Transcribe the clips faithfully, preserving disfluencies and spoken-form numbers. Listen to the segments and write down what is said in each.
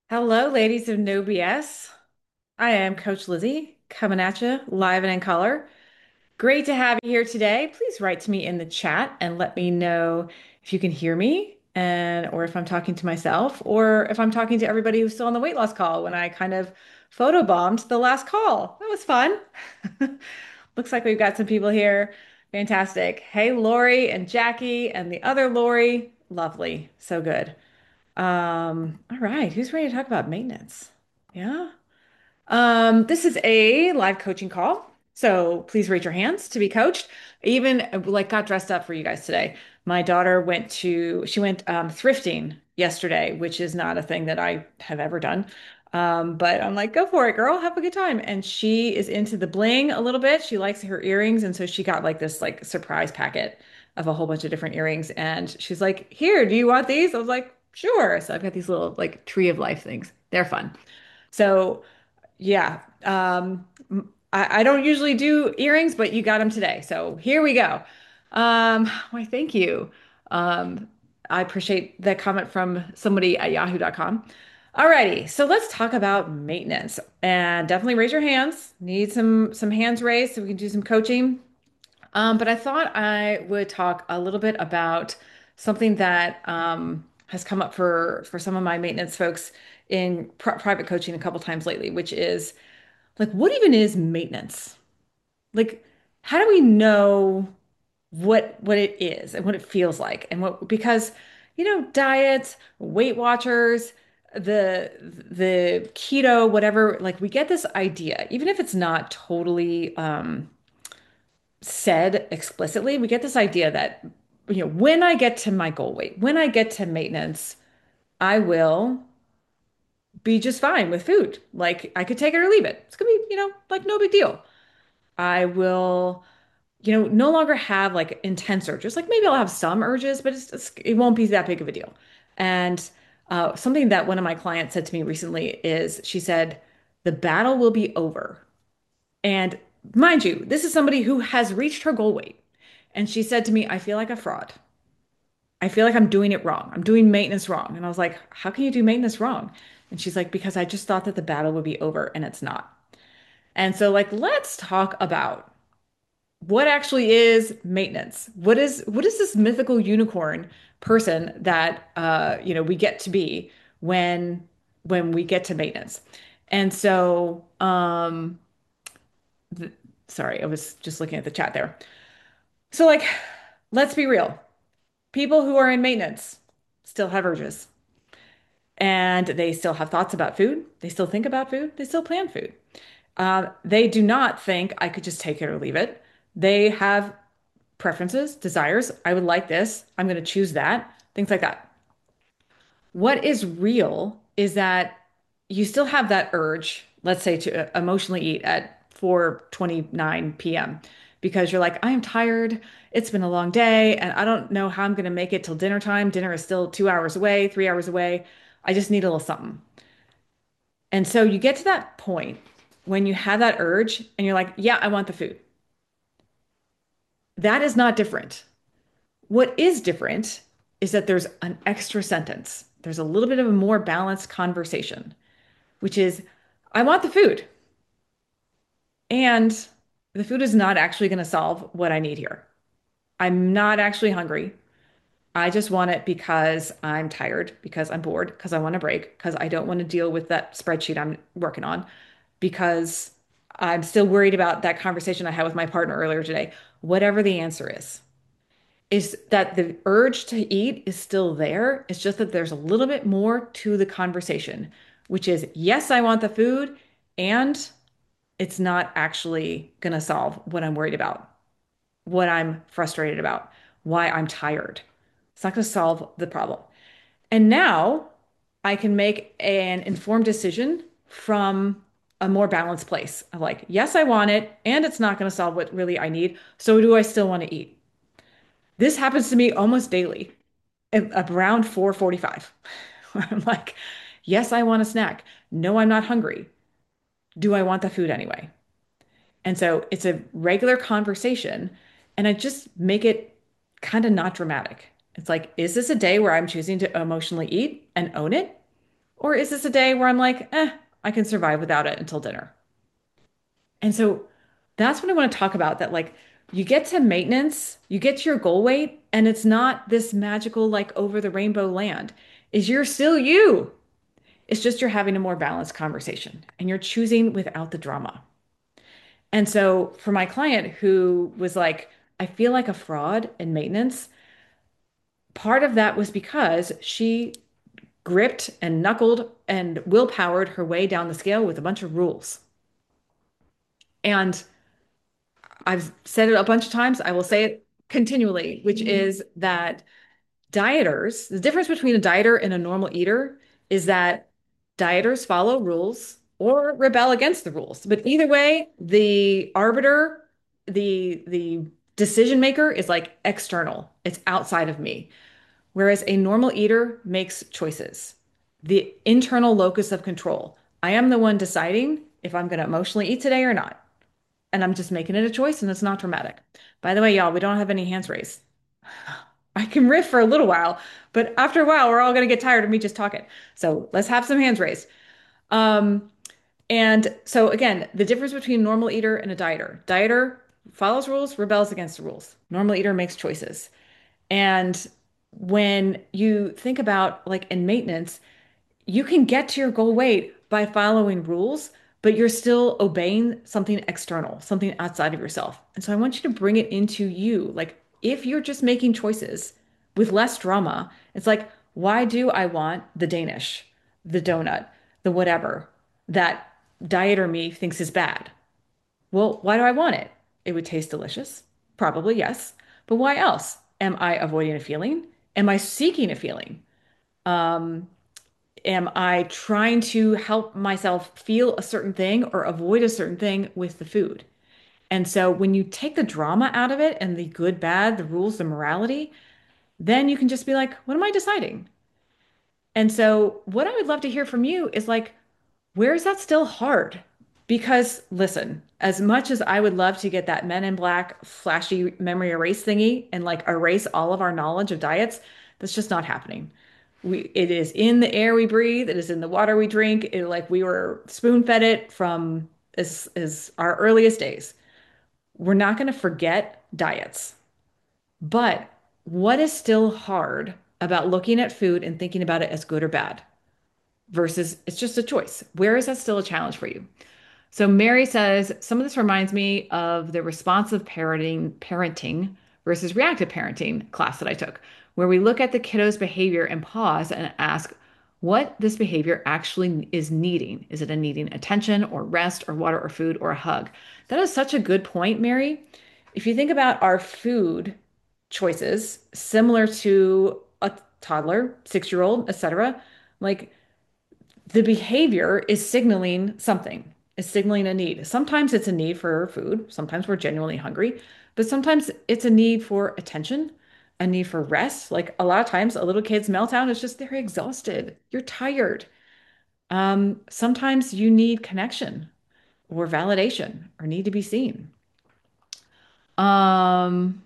Hello, ladies of No B S. I am Coach Lizzie coming at you live and in color. Great to have you here today. Please write to me in the chat and let me know if you can hear me and or if I'm talking to myself or if I'm talking to everybody who's still on the weight loss call when I kind of photobombed the last call. That was fun. Looks like we've got some people here. Fantastic. Hey, Lori and Jackie and the other Lori. Lovely. So good. Um, all right, who's ready to talk about maintenance? Yeah. Um, this is a live coaching call. So please raise your hands to be coached. I even uh, like got dressed up for you guys today. My daughter went to she went um, thrifting yesterday, which is not a thing that I have ever done. Um, but I'm like, go for it, girl. Have a good time. And she is into the bling a little bit. She likes her earrings, and so she got like this like surprise packet of a whole bunch of different earrings. And she's like, here, do you want these? I was like, sure. So I've got these little like tree of life things. They're fun. So yeah. Um, I, I don't usually do earrings, but you got them today. So here we go. Um, why, thank you. Um, I appreciate that comment from somebody at yahoo dot com. Alrighty, so let's talk about maintenance. And definitely raise your hands. Need some some hands raised so we can do some coaching. Um, but I thought I would talk a little bit about something that um, has come up for for some of my maintenance folks in pri private coaching a couple times lately, which is like, what even is maintenance? Like, how do we know what what it is and what it feels like and what because you know diets, Weight Watchers, the the keto, whatever, like we get this idea, even if it's not totally um said explicitly, we get this idea that you know when I get to my goal weight, when I get to maintenance, I will be just fine with food. Like I could take it or leave it. It's gonna be, you know, like no big deal. I will, you know, no longer have like intense urges. Like maybe I'll have some urges, but it's, it's, it won't be that big of a deal. And uh, something that one of my clients said to me recently is she said, the battle will be over. And mind you, this is somebody who has reached her goal weight. And she said to me, I feel like a fraud. I feel like I'm doing it wrong. I'm doing maintenance wrong. And I was like, how can you do maintenance wrong? And she's like, because I just thought that the battle would be over and it's not. And so, like, let's talk about what actually is maintenance. What is what is this mythical unicorn person that uh, you know, we get to be when when we get to maintenance? And so, um, th sorry, I was just looking at the chat there. So, like, let's be real. People who are in maintenance still have urges and they still have thoughts about food. They still think about food. They still plan food. Uh, they do not think I could just take it or leave it. They have preferences, desires. I would like this. I'm going to choose that. Things like that. What is real is that you still have that urge, let's say, to uh, emotionally eat at four twenty-nine p m because you're like, I am tired. It's been a long day, and I don't know how I'm going to make it till dinner time. Dinner is still two hours away, three hours away. I just need a little something. And so you get to that point when you have that urge and you're like, yeah, I want the food. That is not different. What is different is that there's an extra sentence. There's a little bit of a more balanced conversation, which is, I want the food. And the food is not actually going to solve what I need here. I'm not actually hungry. I just want it because I'm tired, because I'm bored, because I want a break, because I don't want to deal with that spreadsheet I'm working on, because I'm still worried about that conversation I had with my partner earlier today. Whatever the answer is, is that the urge to eat is still there. It's just that there's a little bit more to the conversation, which is, yes, I want the food, and it's not actually going to solve what I'm worried about, what I'm frustrated about, why I'm tired. It's not going to solve the problem. And now I can make an informed decision from a more balanced place of like, yes, I want it, and it's not going to solve what really I need. So do I still want to eat? This happens to me almost daily at around four forty-five. I'm like, yes, I want a snack. No, I'm not hungry. Do I want the food anyway? And so it's a regular conversation, and I just make it kind of not dramatic. It's like, is this a day where I'm choosing to emotionally eat and own it? Or is this a day where I'm like, eh, I can survive without it until dinner? And so that's what I want to talk about that like you get to maintenance, you get to your goal weight, and it's not this magical like over the rainbow land. Is you're still you. It's just you're having a more balanced conversation and you're choosing without the drama. And so for my client who was like, I feel like a fraud in maintenance, part of that was because she gripped and knuckled and willpowered her way down the scale with a bunch of rules. And I've said it a bunch of times. I will say it continually, which is that dieters, the difference between a dieter and a normal eater is that dieters follow rules or rebel against the rules. But either way, the arbiter, the the decision maker is like external. It's outside of me. Whereas a normal eater makes choices. The internal locus of control. I am the one deciding if I'm going to emotionally eat today or not. And I'm just making it a choice and it's not dramatic. By the way, y'all, we don't have any hands raised. I can riff for a little while, but after a while, we're all going to get tired of me just talking. So let's have some hands raised. Um, and so again, the difference between a normal eater and a dieter. Dieter follows rules, rebels against the rules. Normal eater makes choices. And when you think about like in maintenance, you can get to your goal weight by following rules, but you're still obeying something external, something outside of yourself. And so I want you to bring it into you. Like if you're just making choices with less drama, it's like, why do I want the Danish, the donut, the whatever that dieter me thinks is bad? Well, why do I want it? It would taste delicious. Probably, yes. But why else? Am I avoiding a feeling? Am I seeking a feeling? Um, am I trying to help myself feel a certain thing or avoid a certain thing with the food? And so when you take the drama out of it and the good, bad, the rules, the morality, then you can just be like, what am I deciding? And so what I would love to hear from you is like, where is that still hard? Because listen, as much as I would love to get that Men in Black flashy memory erase thingy and like erase all of our knowledge of diets, that's just not happening. We, it is in the air we breathe, it is in the water we drink. It like we were spoon-fed it from as, as our earliest days. We're not going to forget diets. But what is still hard about looking at food and thinking about it as good or bad versus it's just a choice? Where is that still a challenge for you? So Mary says, some of this reminds me of the responsive parenting, parenting versus reactive parenting class that I took, where we look at the kiddo's behavior and pause and ask what this behavior actually is needing. Is it a needing attention or rest or water or food or a hug? That is such a good point, Mary. If you think about our food choices, similar to a toddler, six-year-old, et cetera, like the behavior is signaling something, is signaling a need. Sometimes it's a need for food. Sometimes we're genuinely hungry, but sometimes it's a need for attention, a need for rest. Like a lot of times, a little kid's meltdown is just they're exhausted. You're tired. Um, sometimes you need connection or validation or need to be seen. Um,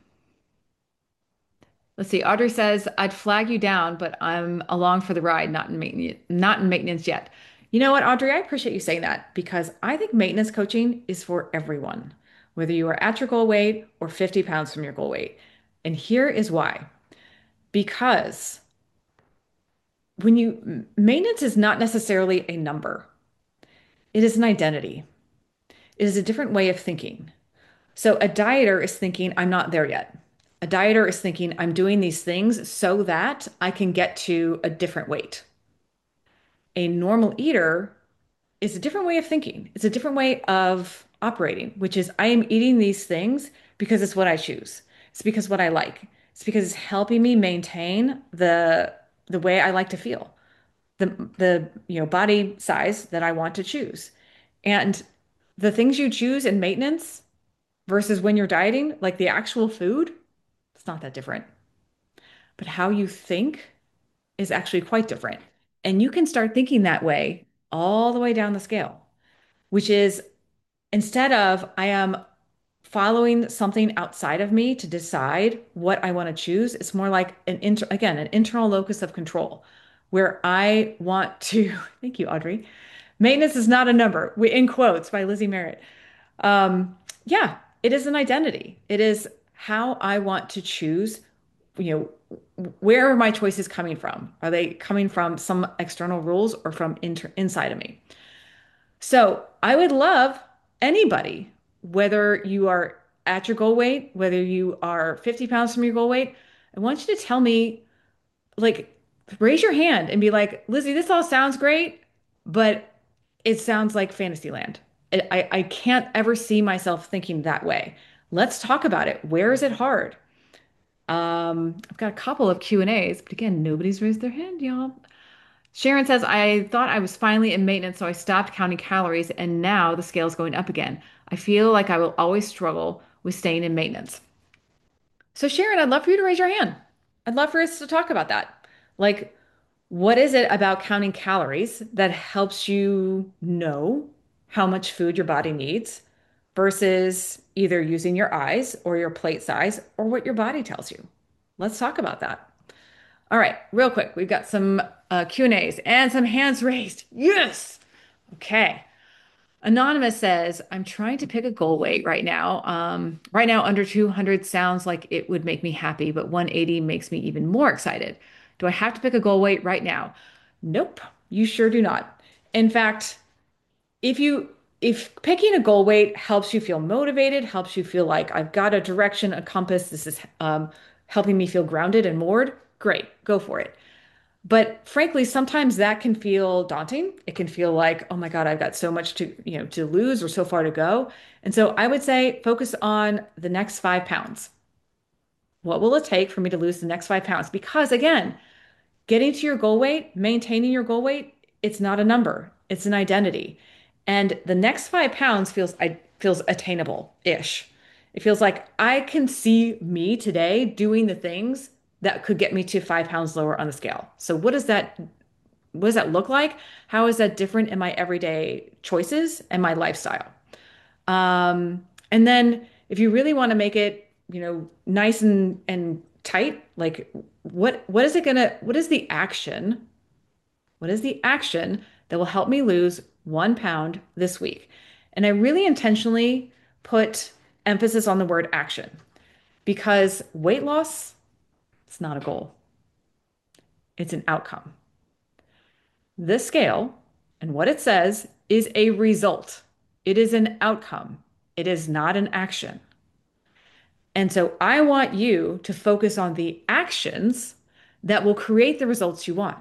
Let's see. Audrey says, I'd flag you down, but I'm along for the ride, not in maintenance, not in maintenance yet. You know what, Audrey? I appreciate you saying that because I think maintenance coaching is for everyone, whether you are at your goal weight or fifty pounds from your goal weight. And here is why. Because when you, maintenance is not necessarily a number, it is an identity. It is a different way of thinking. So a dieter is thinking, I'm not there yet. A dieter is thinking, I'm doing these things so that I can get to a different weight. A normal eater is a different way of thinking. It's a different way of operating, which is I am eating these things because it's what I choose. It's because what I like. It's because it's helping me maintain the the way I like to feel, the the you know body size that I want to choose. And the things you choose in maintenance versus when you're dieting, like the actual food, it's not that different. But how you think is actually quite different. And you can start thinking that way all the way down the scale, which is instead of I am following something outside of me to decide what I want to choose, it's more like an inter again, an internal locus of control. where I want to, thank you, Audrey. Maintenance is not a number, we, in quotes by Lizzie Merritt. Um, yeah, it is an identity. It is how I want to choose, you know, where are my choices coming from? Are they coming from some external rules or from inter inside of me? So I would love anybody, whether you are at your goal weight, whether you are fifty pounds from your goal weight, I want you to tell me, like, raise your hand and be like, Lizzie, this all sounds great, but it sounds like Fantasyland. I, I I can't ever see myself thinking that way. Let's talk about it. Where is it hard? Um, I've got a couple of Q and A's, but again, nobody's raised their hand, y'all. Sharon says, I thought I was finally in maintenance, so I stopped counting calories, and now the scale's going up again. I feel like I will always struggle with staying in maintenance. So, Sharon, I'd love for you to raise your hand. I'd love for us to talk about that. Like, what is it about counting calories that helps you know how much food your body needs versus either using your eyes or your plate size or what your body tells you? Let's talk about that. All right, real quick, we've got some uh, Q and A's and some hands raised. Yes. Okay. Anonymous says, I'm trying to pick a goal weight right now. Um, right now, under two hundred sounds like it would make me happy, but one eighty makes me even more excited. Do I have to pick a goal weight right now? Nope, you sure do not. In fact, if you if picking a goal weight helps you feel motivated, helps you feel like I've got a direction, a compass, this is um, helping me feel grounded and moored, great, go for it. But frankly, sometimes that can feel daunting. It can feel like, oh my God, I've got so much to, you know, to lose or so far to go. And so I would say focus on the next five pounds. What will it take for me to lose the next five pounds? Because again, getting to your goal weight, maintaining your goal weight, it's not a number, it's an identity. And the next five pounds feels I feels attainable-ish. It feels like I can see me today doing the things that could get me to five pounds lower on the scale. So what does that what does that look like? How is that different in my everyday choices and my lifestyle? Um, and then if you really want to make it, you know, nice and and tight, like what what is it gonna, what is the action? What is the action that will help me lose one pound this week? And I really intentionally put emphasis on the word action because weight loss, it's not a goal, it's an outcome. This scale and what it says is a result. It is an outcome. It is not an action. And so I want you to focus on the actions that will create the results you want.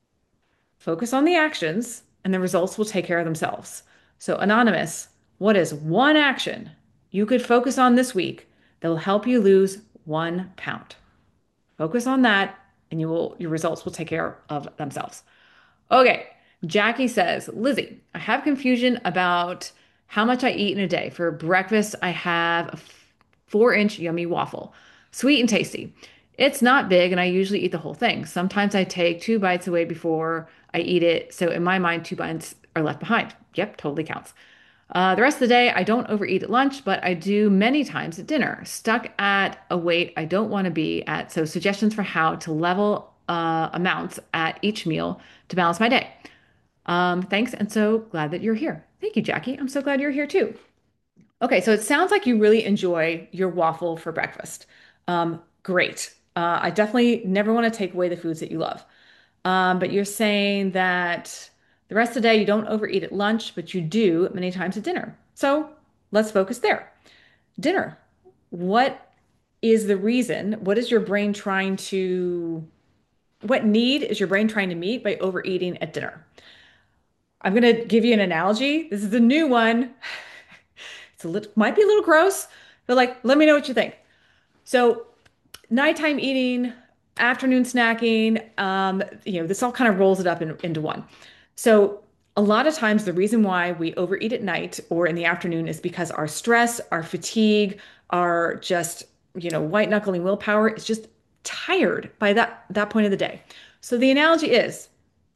Focus on the actions, and the results will take care of themselves. So, Anonymous, what is one action you could focus on this week that will help you lose one pound? Focus on that, and you will your results will take care of themselves. Okay, Jackie says, Lizzie, I have confusion about how much I eat in a day. For breakfast, I have a four inch yummy waffle, sweet and tasty. It's not big, and I usually eat the whole thing. Sometimes I take two bites away before I eat it. So in my mind, two bites are left behind. Yep, totally counts. Uh, the rest of the day, I don't overeat at lunch, but I do many times at dinner. Stuck at a weight I don't want to be at. So suggestions for how to level uh, amounts at each meal to balance my day. Um, thanks, and so glad that you're here. Thank you, Jackie. I'm so glad you're here too. Okay, so it sounds like you really enjoy your waffle for breakfast. Um, great. Uh, I definitely never want to take away the foods that you love. Um, but you're saying that the rest of the day you don't overeat at lunch, but you do many times at dinner. So let's focus there. Dinner. What is the reason? What is your brain trying to, what need is your brain trying to meet by overeating at dinner? I'm going to give you an analogy. This is a new one. It's a little, might be a little gross, but like, let me know what you think. So, nighttime eating, afternoon snacking, um, you know, this all kind of rolls it up in, into one. So, a lot of times, the reason why we overeat at night or in the afternoon is because our stress, our fatigue, our just, you know, white knuckling willpower is just tired by that that point of the day. So the analogy is,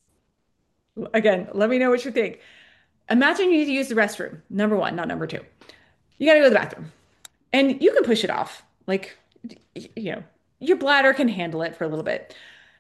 again, let me know what you think. Imagine you need to use the restroom. Number one, not number two. You got to go to the bathroom. And you can push it off. Like, you know, your bladder can handle it for a little bit.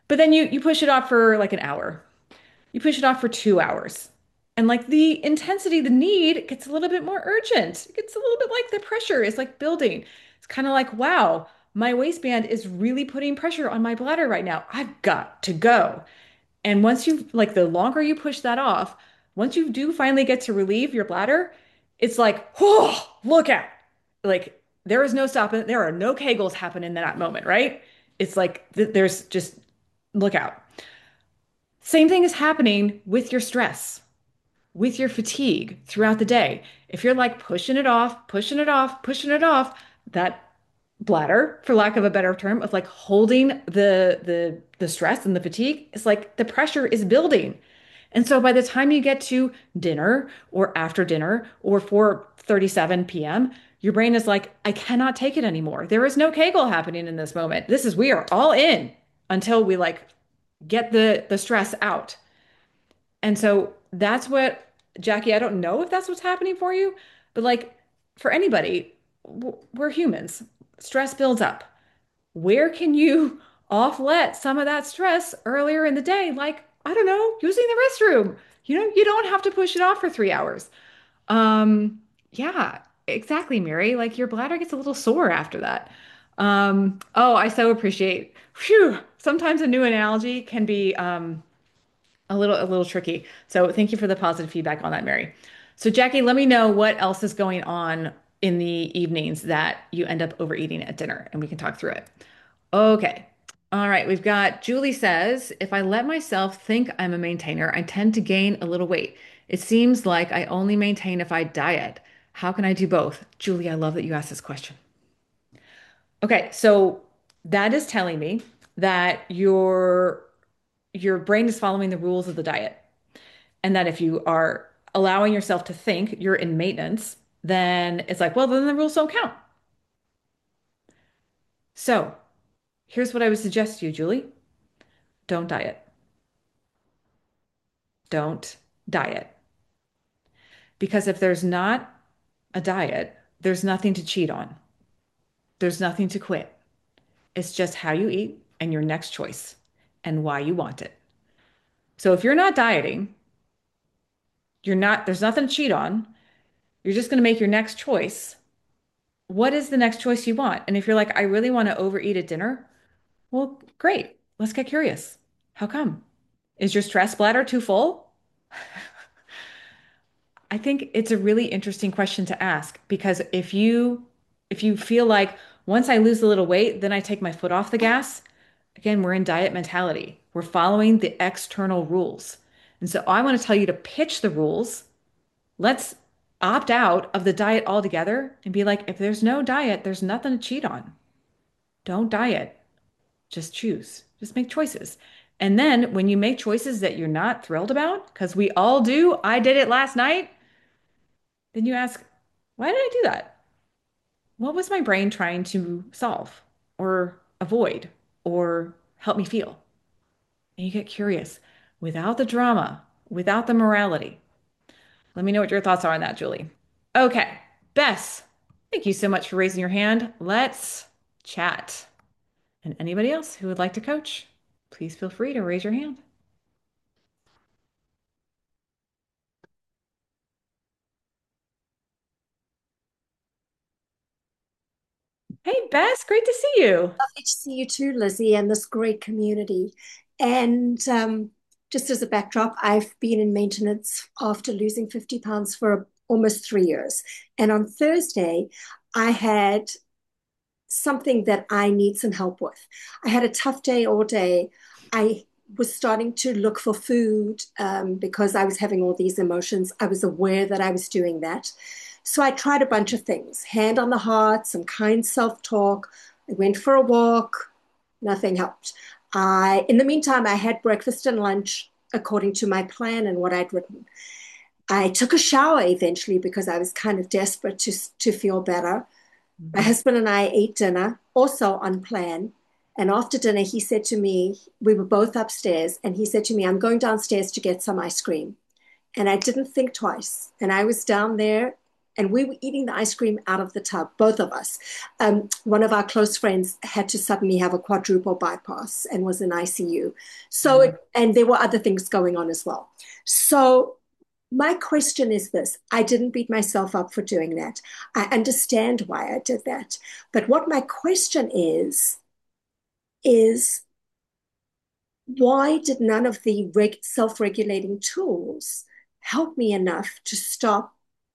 But then you you push it off for like an hour. You push it off for two hours. And like the intensity, the need gets a little bit more urgent. It gets a little bit like the pressure is like building. It's kind of like, wow, my waistband is really putting pressure on my bladder right now. I've got to go. And once you like the longer you push that off, once you do finally get to relieve your bladder, it's like, oh, look at like there is no stopping. There are no Kegels happening in that moment, right? It's like th there's just look out. Same thing is happening with your stress, with your fatigue throughout the day. If you're like pushing it off, pushing it off, pushing it off, that bladder, for lack of a better term, of like holding the the the stress and the fatigue is like the pressure is building. And so by the time you get to dinner or after dinner or four thirty-seven p m, your brain is like, I cannot take it anymore. There is no Kegel happening in this moment. This is we are all in until we like get the the stress out. And so that's what, Jackie, I don't know if that's what's happening for you, but like for anybody, w- we're humans. Stress builds up. Where can you offlet some of that stress earlier in the day? Like, I don't know, using the restroom. You know, you don't have to push it off for three hours. Um, yeah, exactly, Mary. Like your bladder gets a little sore after that. Um, oh, I so appreciate. Phew, sometimes a new analogy can be um a little a little tricky. So thank you for the positive feedback on that, Mary. So Jackie, let me know what else is going on in the evenings that you end up overeating at dinner, and we can talk through it. Okay. All right. We've got Julie says, if I let myself think I'm a maintainer, I tend to gain a little weight. It seems like I only maintain if I diet. How can I do both? Julie, I love that you asked this question. Okay, so that is telling me that your your brain is following the rules of the diet. And that if you are allowing yourself to think you're in maintenance, then it's like, well, then the rules don't count. So here's what I would suggest to you, Julie. Don't diet. Don't diet. Because if there's not a diet, there's nothing to cheat on. There's nothing to quit. It's just how you eat and your next choice and why you want it. So if you're not dieting, you're not, there's nothing to cheat on. You're just going to make your next choice. What is the next choice you want? And if you're like, I really want to overeat at dinner, well, great. Let's get curious. How come? Is your stress bladder too full? I think it's a really interesting question to ask because if you if you feel like once I lose a little weight, then I take my foot off the gas, again, we're in diet mentality. We're following the external rules. And so I want to tell you to pitch the rules. Let's opt out of the diet altogether and be like, if there's no diet, there's nothing to cheat on. Don't diet. Just choose. Just make choices. And then when you make choices that you're not thrilled about, because we all do, I did it last night, then you ask, why did I do that? What was my brain trying to solve or avoid or help me feel? And you get curious without the drama, without the morality. Let me know what your thoughts are on that, Julie. Okay, Bess, thank you so much for raising your hand. Let's chat. And anybody else who would like to coach, please feel free to raise your hand. Hey, Bess, great to see you. Lovely to see you too, Lizzie, and this great community. And um, just as a backdrop, I've been in maintenance after losing fifty pounds for almost three years. And on Thursday, I had something that I need some help with. I had a tough day all day. I was starting to look for food um, because I was having all these emotions. I was aware that I was doing that. So I tried a bunch of things, hand on the heart, some kind self talk. I went for a walk, nothing helped. I, in the meantime, I had breakfast and lunch according to my plan and what I'd written. I took a shower eventually because I was kind of desperate to, to feel better. My Mhm. husband and I ate dinner, also on plan. And after dinner, he said to me, we were both upstairs, and he said to me, I'm going downstairs to get some ice cream. And I didn't think twice. And I was down there and we were eating the ice cream out of the tub, both of us. Um, one of our close friends had to suddenly have a quadruple bypass and was in I C U. So, it, Mhm. and there were other things going on as well. So, my question is this: I didn't beat myself up for doing that. I understand why I did that. But what my question is, is why did none of the reg- self-regulating tools help me enough to stop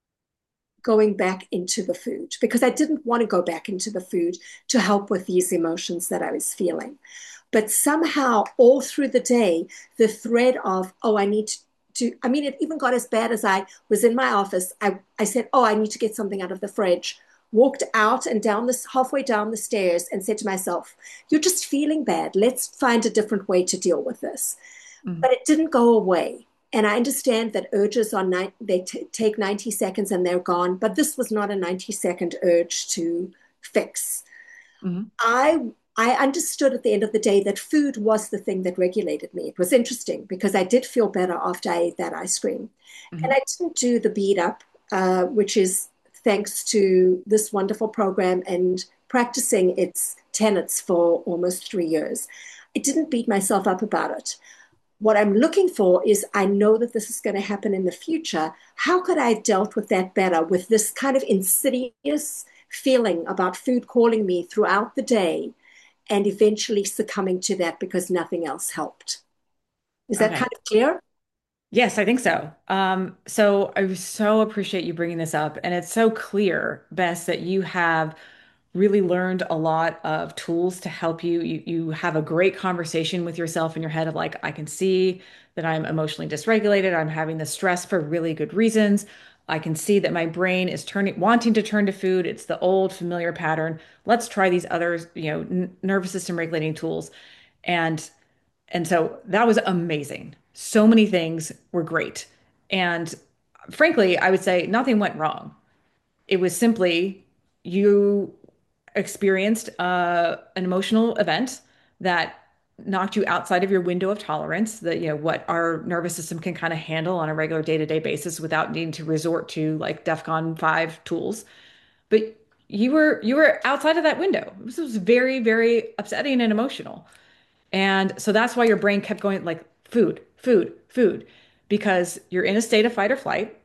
going back into the food? Because I didn't want to go back into the food to help with these emotions that I was feeling. But somehow, all through the day, the thread of, oh, I need to, I mean, it even got as bad as I was in my office. I, I said, oh, I need to get something out of the fridge. Walked out and down this halfway down the stairs and said to myself, you're just feeling bad. Let's find a different way to deal with this. Mhm. But it didn't go away. And I understand that urges on ni- they t- take ninety seconds and they're gone, but this was not a ninety second urge to fix. Mhm. I I understood at the end of the day that food was the thing that regulated me. It was interesting because I did feel better after I ate that ice cream. And Mhm. I didn't do the beat up, uh, which is thanks to this wonderful program and practicing its tenets for almost three years. I didn't beat myself up about it. What I'm looking for is I know that this is going to happen in the future. How could I have dealt with that better with this kind of insidious feeling about food calling me throughout the day and eventually succumbing to that because nothing else helped? Is that kind Okay. of clear? Yes, I think so. Um, so I so appreciate you bringing this up. And it's so clear, Bess, that you have really learned a lot of tools to help you. You you have a great conversation with yourself in your head of like, I can see that I'm emotionally dysregulated. I'm having this stress for really good reasons. I can see that my brain is turning, wanting to turn to food. It's the old familiar pattern. Let's try these other, you know, n nervous system regulating tools. And and so that was amazing. So many things were great. And frankly, I would say nothing went wrong. It was simply you experienced uh, an emotional event that knocked you outside of your window of tolerance, that, you know, what our nervous system can kind of handle on a regular day-to-day basis without needing to resort to like DEFCON five tools. But you were you were outside of that window. This was very, very upsetting and emotional. And so that's why your brain kept going like food, food, food, because you're in a state of fight or flight.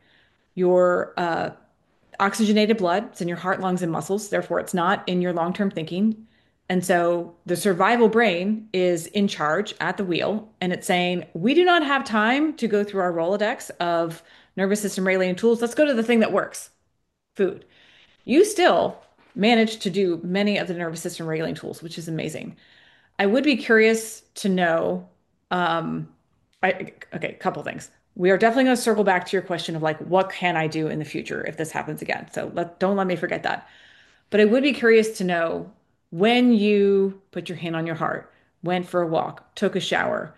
Your uh, oxygenated blood, it's in your heart, lungs, and muscles. Therefore, it's not in your long-term thinking. And so the survival brain is in charge at the wheel, and it's saying, we do not have time to go through our Rolodex of nervous system regulating tools. Let's go to the thing that works, food. You still manage to do many of the nervous system regulating tools, which is amazing. I would be curious to know, um, I, okay, couple things. We are definitely going to circle back to your question of like, what can I do in the future if this happens again? So let, don't let me forget that. But I would be curious to know when you put your hand on your heart, went for a walk, took a shower,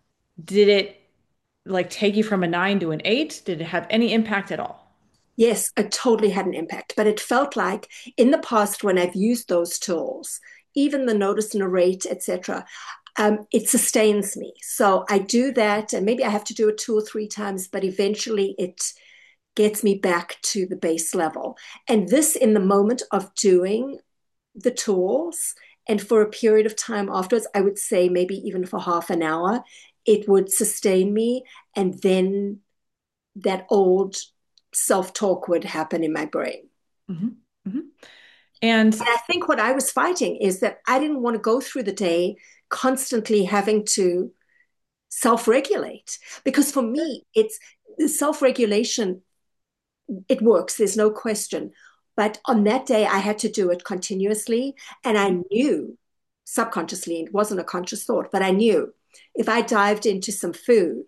did it like take you from a nine to an eight? Did it have any impact at all? Yes, it totally had an impact. But it felt like in the past when I've used those tools, even the notice, narrate, et cetera, um, it sustains me. So I do that, and maybe I have to do it two or three times, but eventually it gets me back to the base level. And this in the moment of doing the tools, and for a period of time afterwards, I would say maybe even for half an hour, it would sustain me. And then that old self talk would happen in my brain. Hmm. Hmm. And And I think what I was fighting is that I didn't want to go through the day constantly having to self regulate. Because for me, it's self regulation, it works, there's no question. But on that day, I had to do it continuously. And I knew subconsciously, it wasn't a conscious thought, but I knew if I dived into some food,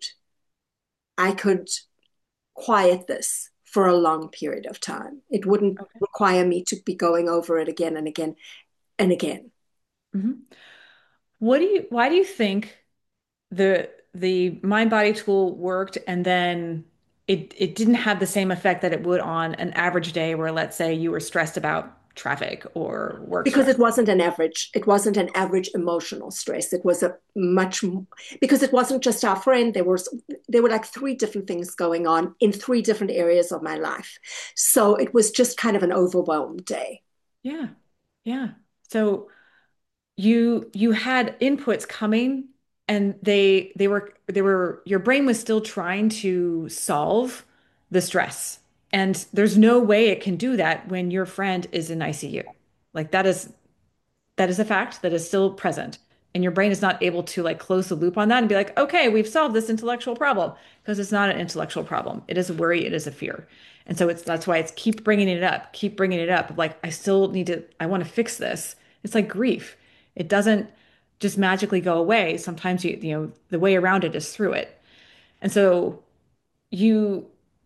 I could quiet this for a long period of time. It wouldn't okay. require me to be going over it again and again and again. Mhm. What do you, why do you think the the mind body tool worked and then it it didn't have the same effect that it would on an average day where let's say you were stressed about traffic or work Because stress. it wasn't an average, it wasn't an average emotional stress. It was a much, because it wasn't just our friend. There was there were like three different things going on in three different areas of my life. So it was just kind of an overwhelmed day. Yeah. Yeah. So you you had inputs coming and they they were they were your brain was still trying to solve the stress. And there's no way it can do that when your friend is in I C U. Like that is that is a fact that is still present. And your brain is not able to like close the loop on that and be like, okay, we've solved this intellectual problem because it's not an intellectual problem. It is a worry, it is a fear. And so it's that's why it's keep bringing it up, keep bringing it up. Like, I still need to, I want to fix this. It's like grief. It doesn't just magically go away. Sometimes you, you know, the way around it is through it. And so you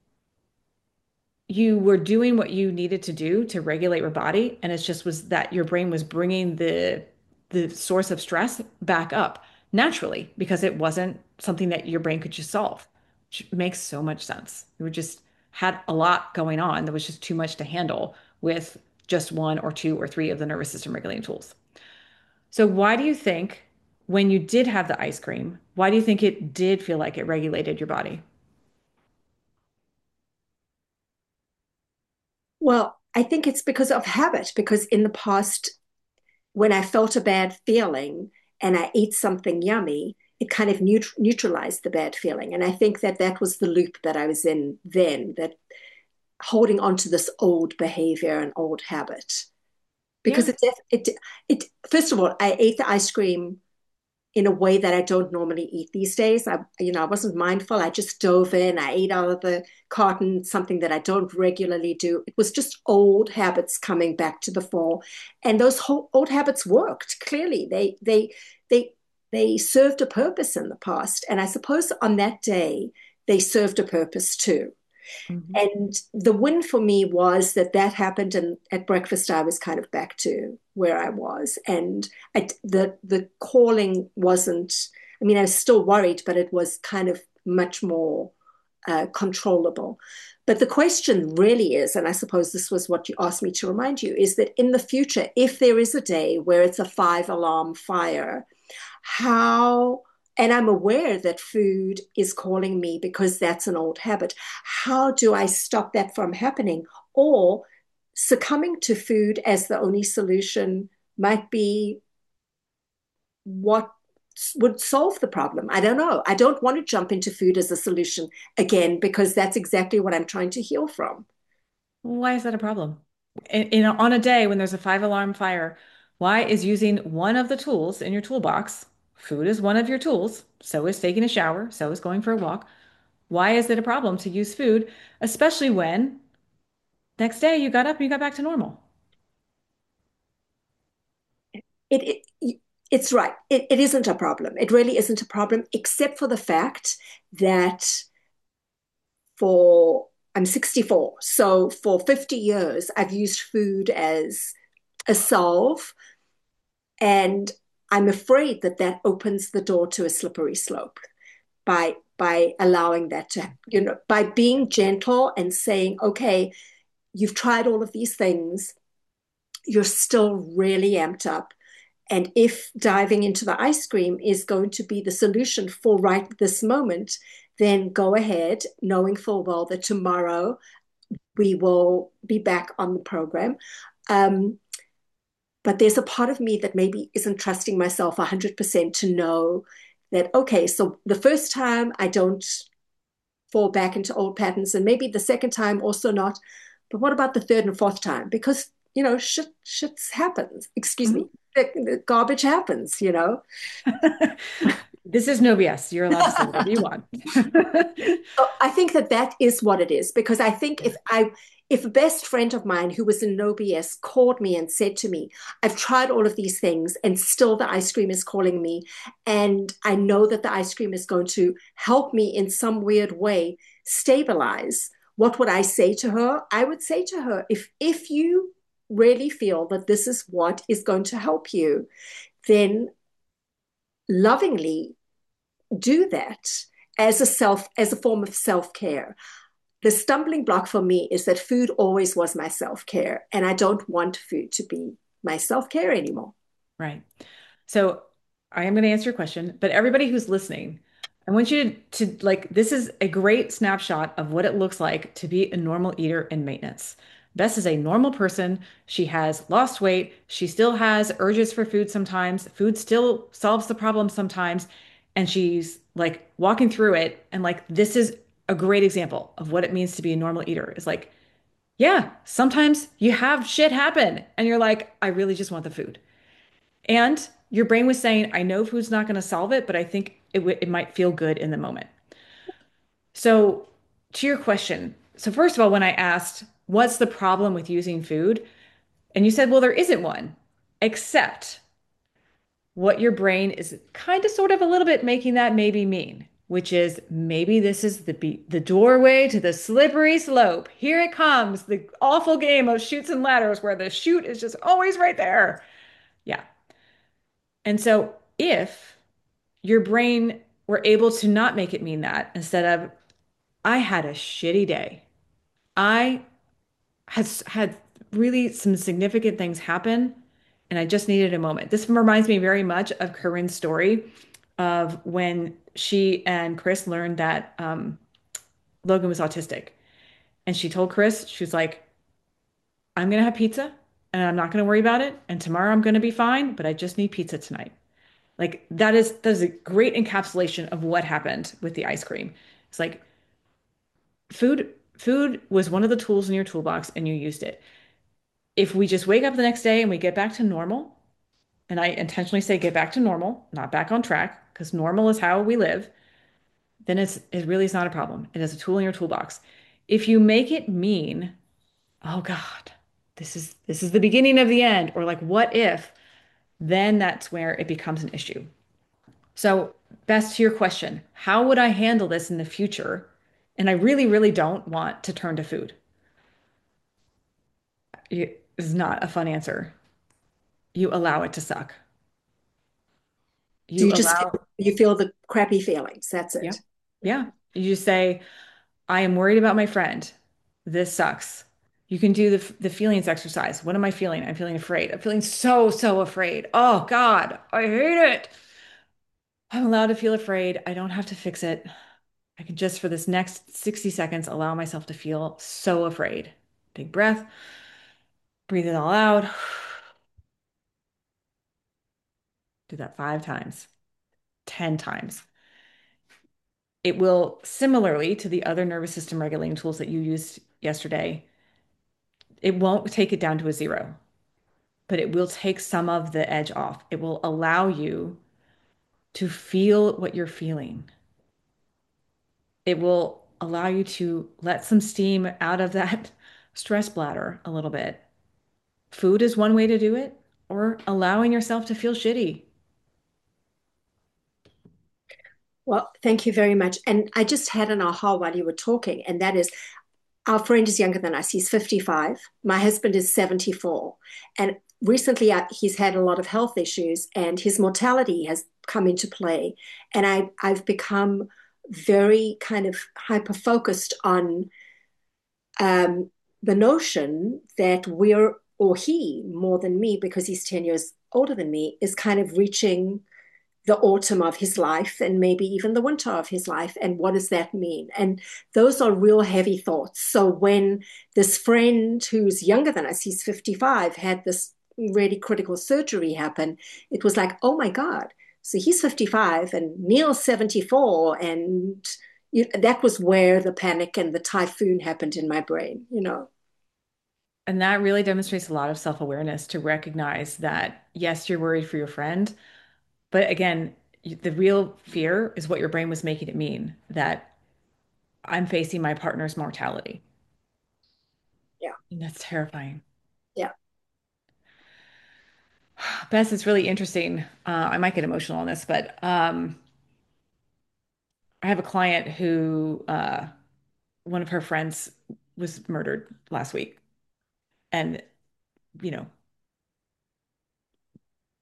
you were doing what you needed to do to regulate your body, and it just was that your brain was bringing the the source of stress back up naturally because it wasn't something that your brain could just solve, which makes so much sense. You were just had a lot going on. There was just too much to handle with just one or two or three of the nervous system regulating tools. So why do you think when you did have the ice cream, why do you think it did feel like it regulated your body? Well, I think it's because of habit, because in the past, when I felt a bad feeling and I ate something yummy, it kind of neut- neutralized the bad feeling. And I think that that was the loop that I was in then, that holding on to this old behavior and old habit. Because Yeah. it, it, it, first of all, I ate the ice cream in a way that I don't normally eat these days. I, you know, I wasn't mindful. I just dove in. I ate out of the carton, something that I don't regularly do. It was just old habits coming back to the fore, and those whole old habits worked. Clearly, they they they they served a purpose in the past, and I suppose on that day they served a purpose too. Mhm. And the win for me was that that happened, and at breakfast I was kind of back to where I was, and I, the the calling wasn't. I mean, I was still worried, but it was kind of much more uh, controllable. But the question really is, and I suppose this was what you asked me to remind you, is that in the future, if there is a day where it's a five alarm fire, how, and I'm aware that food is calling me because that's an old habit. How do I stop that from happening? Or succumbing to food as the only solution might be what would solve the problem. I don't know. I don't want to jump into food as a solution again because that's exactly what I'm trying to heal from. Why is that a problem? In, in on a day when there's a five alarm fire, why is using one of the tools in your toolbox, food is one of your tools, so is taking a shower, so is going for a walk. Why is it a problem to use food, especially when next day you got up and you got back to normal? It, it it's right. It, it isn't a problem. It really isn't a problem, except for the fact that for I'm sixty-four. So for fifty years, I've used food as a solve. And I'm afraid that that opens the door to a slippery slope by by allowing that to, you know, by being gentle and saying, okay, you've tried all of these things, you're still really amped up. And if diving into the ice cream is going to be the solution for right this moment, then go ahead, knowing full well that tomorrow we will be back on the program. Um, but there's a part of me that maybe isn't trusting myself one hundred percent to know that, okay, so the first time I don't fall back into old patterns, and maybe the second time also not. But what about the third and fourth time? Because, you know, shit, shit happens. Excuse me. Mhm. The, the garbage happens, you know. This is no B S. You're allowed to say whatever you want. So I think that that is what it is, because I think if I if a best friend of mine who was in no B S called me and said to me, I've tried all of these things and still the ice cream is calling me, and I know that the ice cream is going to help me in some weird way stabilize, what would I say to her? I would say to her, if if you really feel that this is what is going to help you, then lovingly do that as a self as a form of self-care. the stumbling block for me is that food always was my self-care, and I don't want food to be my self-care anymore. Right. So I am going to answer your question, but everybody who's listening, I want you to, to like, this is a great snapshot of what it looks like to be a normal eater in maintenance. Bess is a normal person. She has lost weight. She still has urges for food sometimes. Food still solves the problem sometimes. And she's like walking through it. And like, this is a great example of what it means to be a normal eater. Is like, yeah, sometimes you have shit happen and you're like, I really just want the food. And your brain was saying, I know food's not going to solve it, but I think it, w it might feel good in the moment. So, to your question, so first of all, when I asked, what's the problem with using food? And you said, well, there isn't one, except what your brain is kind of sort of a little bit making that maybe mean, which is maybe this is the be the doorway to the slippery slope. Here it comes, the awful game of chutes and ladders where the chute is just always right there. Yeah. And so if your brain were able to not make it mean that instead of, I had a shitty day. I has had really some significant things happen and I just needed a moment. This reminds me very much of Corinne's story of when she and Chris learned that um, Logan was autistic. And she told Chris, she was like, I'm going to have pizza and I'm not going to worry about it. And tomorrow I'm going to be fine, but I just need pizza tonight. Like that is that is a great encapsulation of what happened with the ice cream. It's like food food was one of the tools in your toolbox and you used it. If we just wake up the next day and we get back to normal, and I intentionally say get back to normal, not back on track, because normal is how we live, then it's it really is not a problem. It is a tool in your toolbox. If you make it mean, oh God, this is this is the beginning of the end, or like what if, then that's where it becomes an issue. So, best to your question, how would I handle this in the future? And I really, really don't want to turn to food. It is not a fun answer. You allow it to suck. So You you just allow, feel, you feel the crappy feelings. That's yeah, it. yeah. You just say, I am worried about my friend. This sucks. You can do the the feelings exercise. What am I feeling? I'm feeling afraid. I'm feeling so, so afraid. Oh God, I hate it. I'm allowed to feel afraid. I don't have to fix it. I can just, for this next sixty seconds, allow myself to feel so afraid. Big breath, breathe it all out. Do that five times, ten times. It will, similarly to the other nervous system regulating tools that you used yesterday, it won't take it down to a zero, but it will take some of the edge off. It will allow you to feel what you're feeling. It will allow you to let some steam out of that stress bladder a little bit. Food is one way to do it, or allowing yourself to feel shitty. Well, thank you very much. And I just had an aha while you were talking, and that is our friend is younger than us. He's fifty-five. My husband is seventy-four. And recently uh, he's had a lot of health issues and his mortality has come into play. And I, I've become very kind of hyper focused on um, the notion that we're, or he more than me, because he's ten years older than me, is kind of reaching the autumn of his life and maybe even the winter of his life. And what does that mean? And those are real heavy thoughts. So when this friend who's younger than us, he's fifty-five, had this really critical surgery happen, it was like, oh my God. So he's fifty-five and Neil's seventy-four. And you, that was where the panic and the typhoon happened in my brain, you know. And that really demonstrates a lot of self-awareness to recognize that, yes, you're worried for your friend, but again, the real fear is what your brain was making it mean, that I'm facing my partner's mortality. Yeah. And that's terrifying. Yeah. Bess, it's really interesting. Uh, I might get emotional on this, but um, I have a client who uh, one of her friends was murdered last week. And, you know,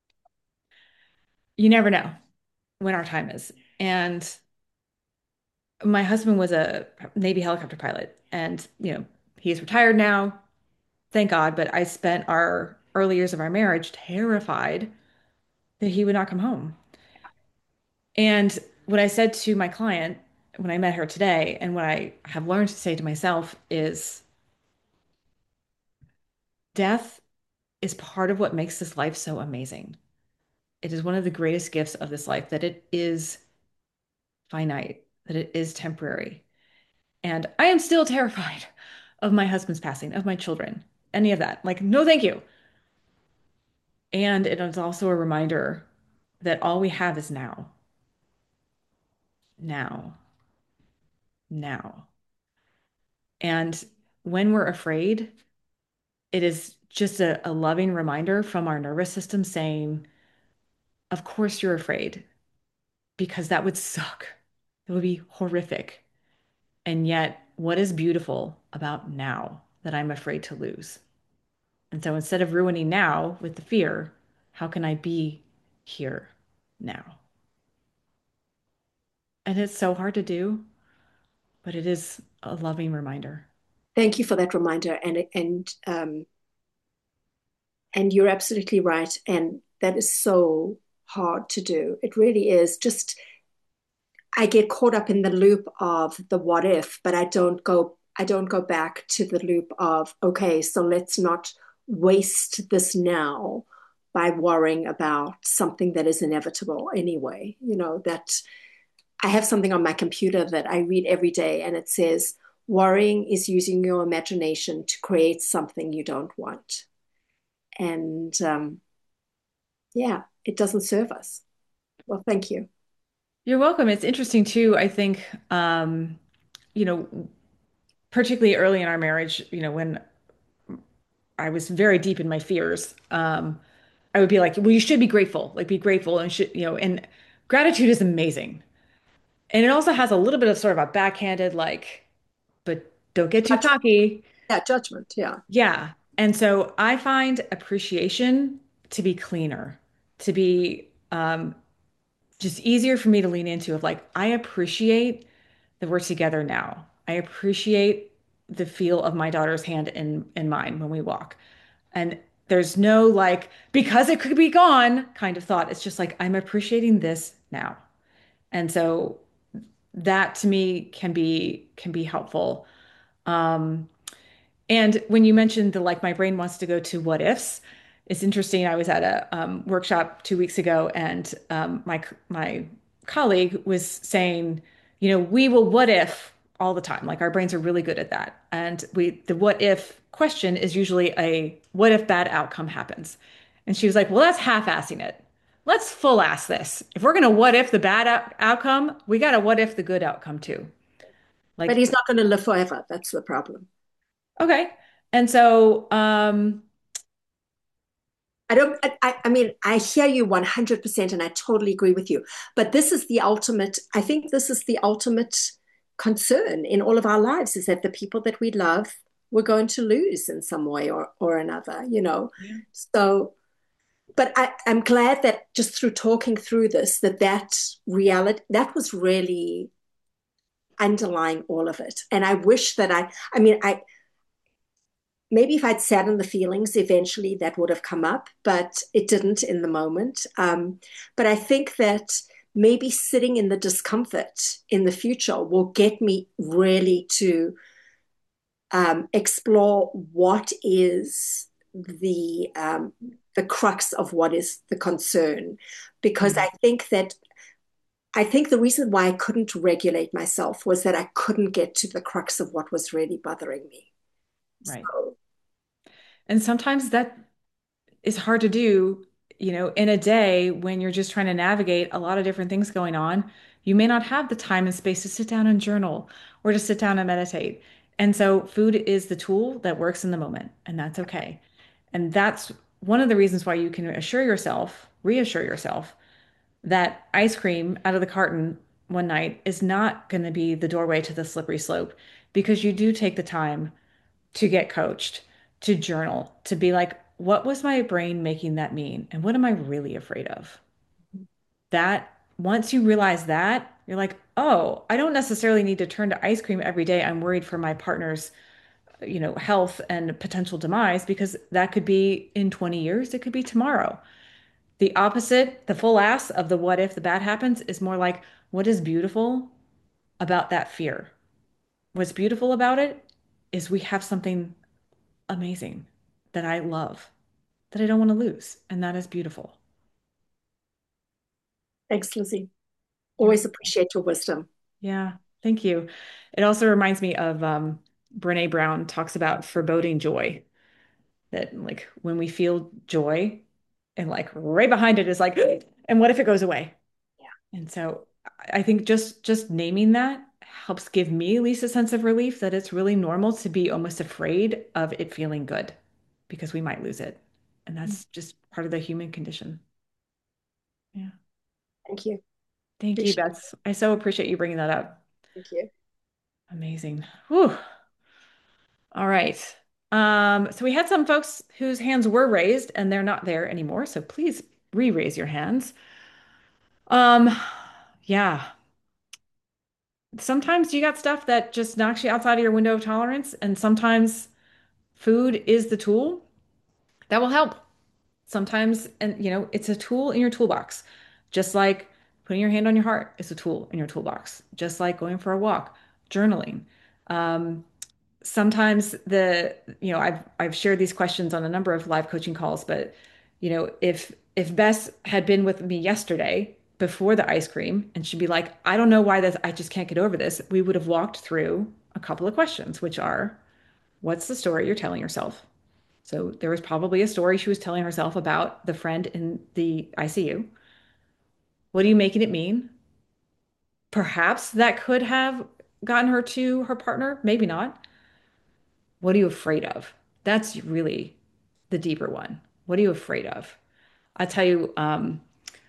you never know when our time is. And my husband was a Navy helicopter pilot, and you know, he's retired now, thank God, but I spent our early years of our marriage terrified that he would not come home. And what I said to my client when I met her today, and what I have learned to say to myself is death is part of what makes this life so amazing. It is one of the greatest gifts of this life that it is finite, that it is temporary. And I am still terrified of my husband's passing, of my children, any of that. Like, no, thank you. And it is also a reminder that all we have is now, now, now. And when we're afraid, it is just a, a loving reminder from our nervous system saying, of course you're afraid, because that would suck. It would be horrific. And yet, what is beautiful about now that I'm afraid to lose? And so instead of ruining now with the fear, how can I be here now? And it's so hard to do, but it is a loving reminder. Thank you for that reminder. And and um, and you're absolutely right. And that is so hard to do. It really is. Just I get caught up in the loop of the what if, but I don't go I don't go back to the loop of, okay, so let's not waste this now by worrying about something that is inevitable anyway. You know, that I have something on my computer that I read every day, and it says, worrying is using your imagination to create something you don't want. And um, yeah, it doesn't serve us. Well, thank you. You're welcome. It's interesting too. I think, um, you know, particularly early in our marriage, you know, when I was very deep in my fears, um, I would be like, well, you should be grateful, like be grateful and should, you know, and gratitude is amazing. And it also has a little bit of sort of a backhanded, like, but don't get too Judgment. cocky. Yeah, judgment. Yeah. Yeah. And so I find appreciation to be cleaner, to be um, just easier for me to lean into of like, I appreciate that we're together now. I appreciate the feel of my daughter's hand in in mine when we walk. And there's no like, because it could be gone kind of thought. It's just like, I'm appreciating this now. And so that to me can be can be helpful. Um, and when you mentioned the like, my brain wants to go to what ifs, it's interesting. I was at a um, workshop two weeks ago, and um, my my colleague was saying, you know, we will what if all the time. Like our brains are really good at that. And we the what if question is usually a what if bad outcome happens. And she was like, well, that's half-assing it. Let's full ass this. If we're gonna what if the bad out outcome, we gotta what if the good outcome too. But Like, he's not going to live forever. That's the problem. okay. And so, um, I don't, I, I mean, I hear you one hundred percent and I totally agree with you. But this is the ultimate, I think this is the ultimate concern in all of our lives is that the people that we love, we're going to lose in some way or, or another, you know? yeah. So, but I, I'm glad that just through talking through this, that that reality, that was really underlying all of it. And I wish that I, I mean, I, maybe if I'd sat in the feelings, eventually that would have come up, but it didn't in the moment. Um, but I think that maybe sitting in the discomfort in the future will get me really to um, explore what is the um, the crux of what is the concern, because Mm, I think that I think the reason why I couldn't regulate myself was that I couldn't get to the crux of what was really bothering me. right. So And sometimes that is hard to do, you know, in a day when you're just trying to navigate a lot of different things going on. You may not have the time and space to sit down and journal or to sit down and meditate. And so food is the tool that works in the moment, and that's okay. And that's one of the reasons why you can assure yourself, reassure yourself that ice cream out of the carton one night is not going to be the doorway to the slippery slope because you do take the time to get coached, to journal, to be like, what was my brain making that mean? And what am I really afraid of? That once you realize that, You're like, oh, I don't necessarily need to turn to ice cream every day. I'm worried for my partner's, you know, health and potential demise because that could be in twenty years, it could be tomorrow. The opposite, the full ass of the what if the bad happens is more like, what is beautiful about that fear? What's beautiful about it is we have something amazing that I love, that I don't want to lose. And that is beautiful. Thanks, Lizzie. You're, Always appreciate your wisdom. yeah, thank you. It also reminds me of um, Brene Brown talks about foreboding joy, that like when we feel joy and like right behind it is like, and what if it goes away? Yeah. And so I think just just naming that helps give me at least a sense of relief that it's really normal to be almost afraid of it feeling good because we might lose it. And that's just part of the human condition. Yeah. Thank you. Thank you, Appreciate it. Beth. I so appreciate you bringing that up. Thank you. Amazing. Whew. All right. Um, so we had some folks whose hands were raised and they're not there anymore. So please re-raise your hands. Um, yeah. Sometimes you got stuff that just knocks you outside of your window of tolerance, and sometimes food is the tool that will help. Sometimes, and you know, it's a tool in your toolbox, just like putting your hand on your heart is a tool in your toolbox, just like going for a walk, journaling. Um, Sometimes the, you know, I've I've shared these questions on a number of live coaching calls, but you know, if if Bess had been with me yesterday before the ice cream and she'd be like, I don't know why this, I just can't get over this, we would have walked through a couple of questions, which are, what's the story you're telling yourself? So there was probably a story she was telling herself about the friend in the I C U. What are you making it mean? Perhaps that could have gotten her to her partner, maybe not. What are you afraid of? That's really the deeper one. What are you afraid of? I tell you, um,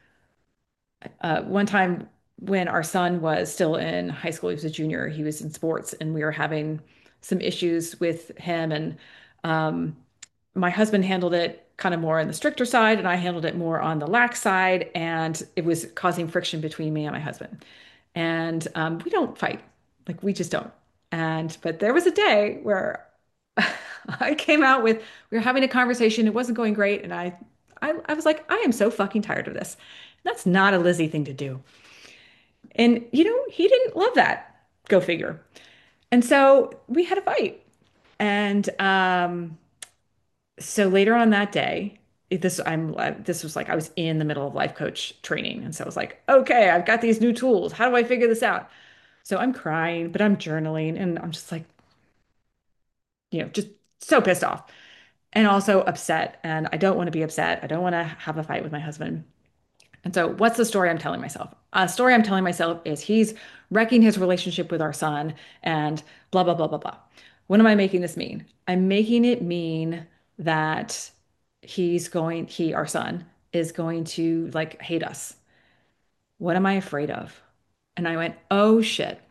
uh, one time when our son was still in high school, he was a junior, he was in sports, and we were having some issues with him. And um, my husband handled it kind of more on the stricter side, and I handled it more on the lax side. And it was causing friction between me and my husband. And um, we don't fight, like we just don't. And but there was a day where I came out with, we were having a conversation, it wasn't going great, and I, I, I was like, I am so fucking tired of this. That's not a Lizzie thing to do. And you know, he didn't love that. Go figure. And so we had a fight. And um, so later on that day, it- this I'm uh, this was like I was in the middle of life coach training, and so I was like, okay, I've got these new tools. How do I figure this out? So I'm crying, but I'm journaling, and I'm just like, you know, just so pissed off and also upset. And I don't want to be upset. I don't want to have a fight with my husband. And so, what's the story I'm telling myself? A story I'm telling myself is he's wrecking his relationship with our son and blah, blah, blah, blah, blah. What am I making this mean? I'm making it mean that he's going, he, our son, is going to like hate us. What am I afraid of? And I went, oh shit.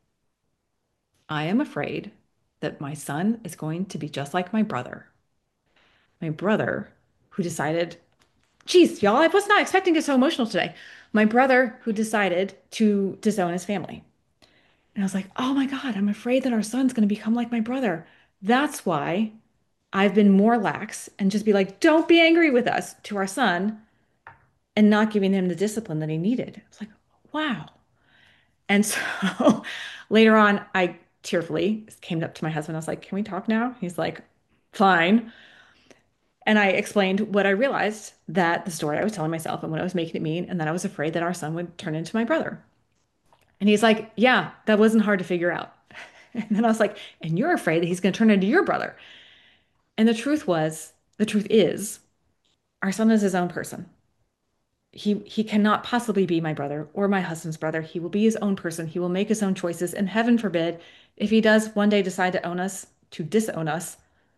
I am afraid that my son is going to be just like my brother. My brother, who decided, geez, y'all, I was not expecting to get so emotional today. My brother, who decided to disown his family. And I was like, oh my God, I'm afraid that our son's going to become like my brother. That's why I've been more lax and just be like, don't be angry with us to our son and not giving him the discipline that he needed. It's like, wow. And so later on, I tearfully came up to my husband. I was like, can we talk now? He's like, fine. And I explained what I realized, that the story I was telling myself and what I was making it mean, and that I was afraid that our son would turn into my brother. And he's like, yeah, that wasn't hard to figure out. And then I was like, and you're afraid that he's going to turn into your brother. And the truth was, the truth is, our son is his own person. He he cannot possibly be my brother or my husband's brother. He will be his own person. He will make his own choices. And heaven forbid, if he does one day decide to own us, to disown us,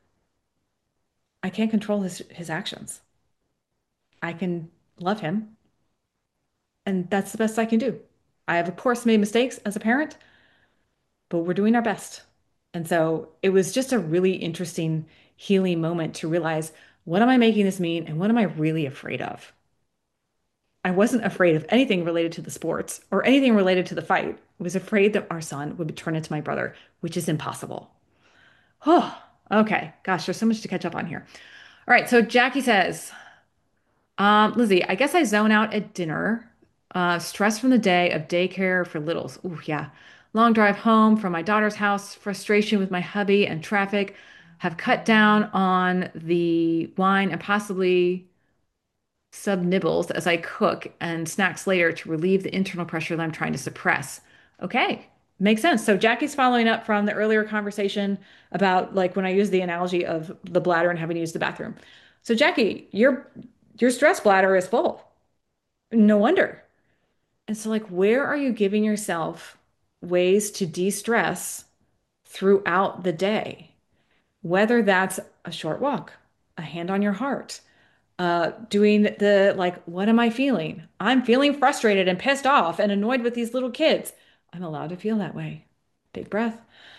I can't control his his actions. I can love him, and that's the best I can do. I have, of course, made mistakes as a parent, but we're doing our best. And so it was just a really interesting healing moment to realize, what am I making this mean and what am I really afraid of? I wasn't afraid of anything related to the sports or anything related to the fight. I was afraid that our son would turn into my brother, which is impossible. Oh, okay. Gosh, there's so much to catch up on here. All right. So Jackie says, um, Lizzie, I guess I zone out at dinner. Uh, stress from the day of daycare for littles. Ooh, yeah. Long drive home from my daughter's house, frustration with my hubby and traffic. Have cut down on the wine and possibly sub nibbles as I cook and snacks later to relieve the internal pressure that I'm trying to suppress. Okay, makes sense. So Jackie's following up from the earlier conversation about like when I used the analogy of the bladder and having to use the bathroom. So Jackie, your your stress bladder is full. No wonder. And so like where are you giving yourself ways to de-stress throughout the day? Whether that's a short walk, a hand on your heart, uh, doing the like, what am I feeling? I'm feeling frustrated and pissed off and annoyed with these little kids. I'm allowed to feel that way. Big breath.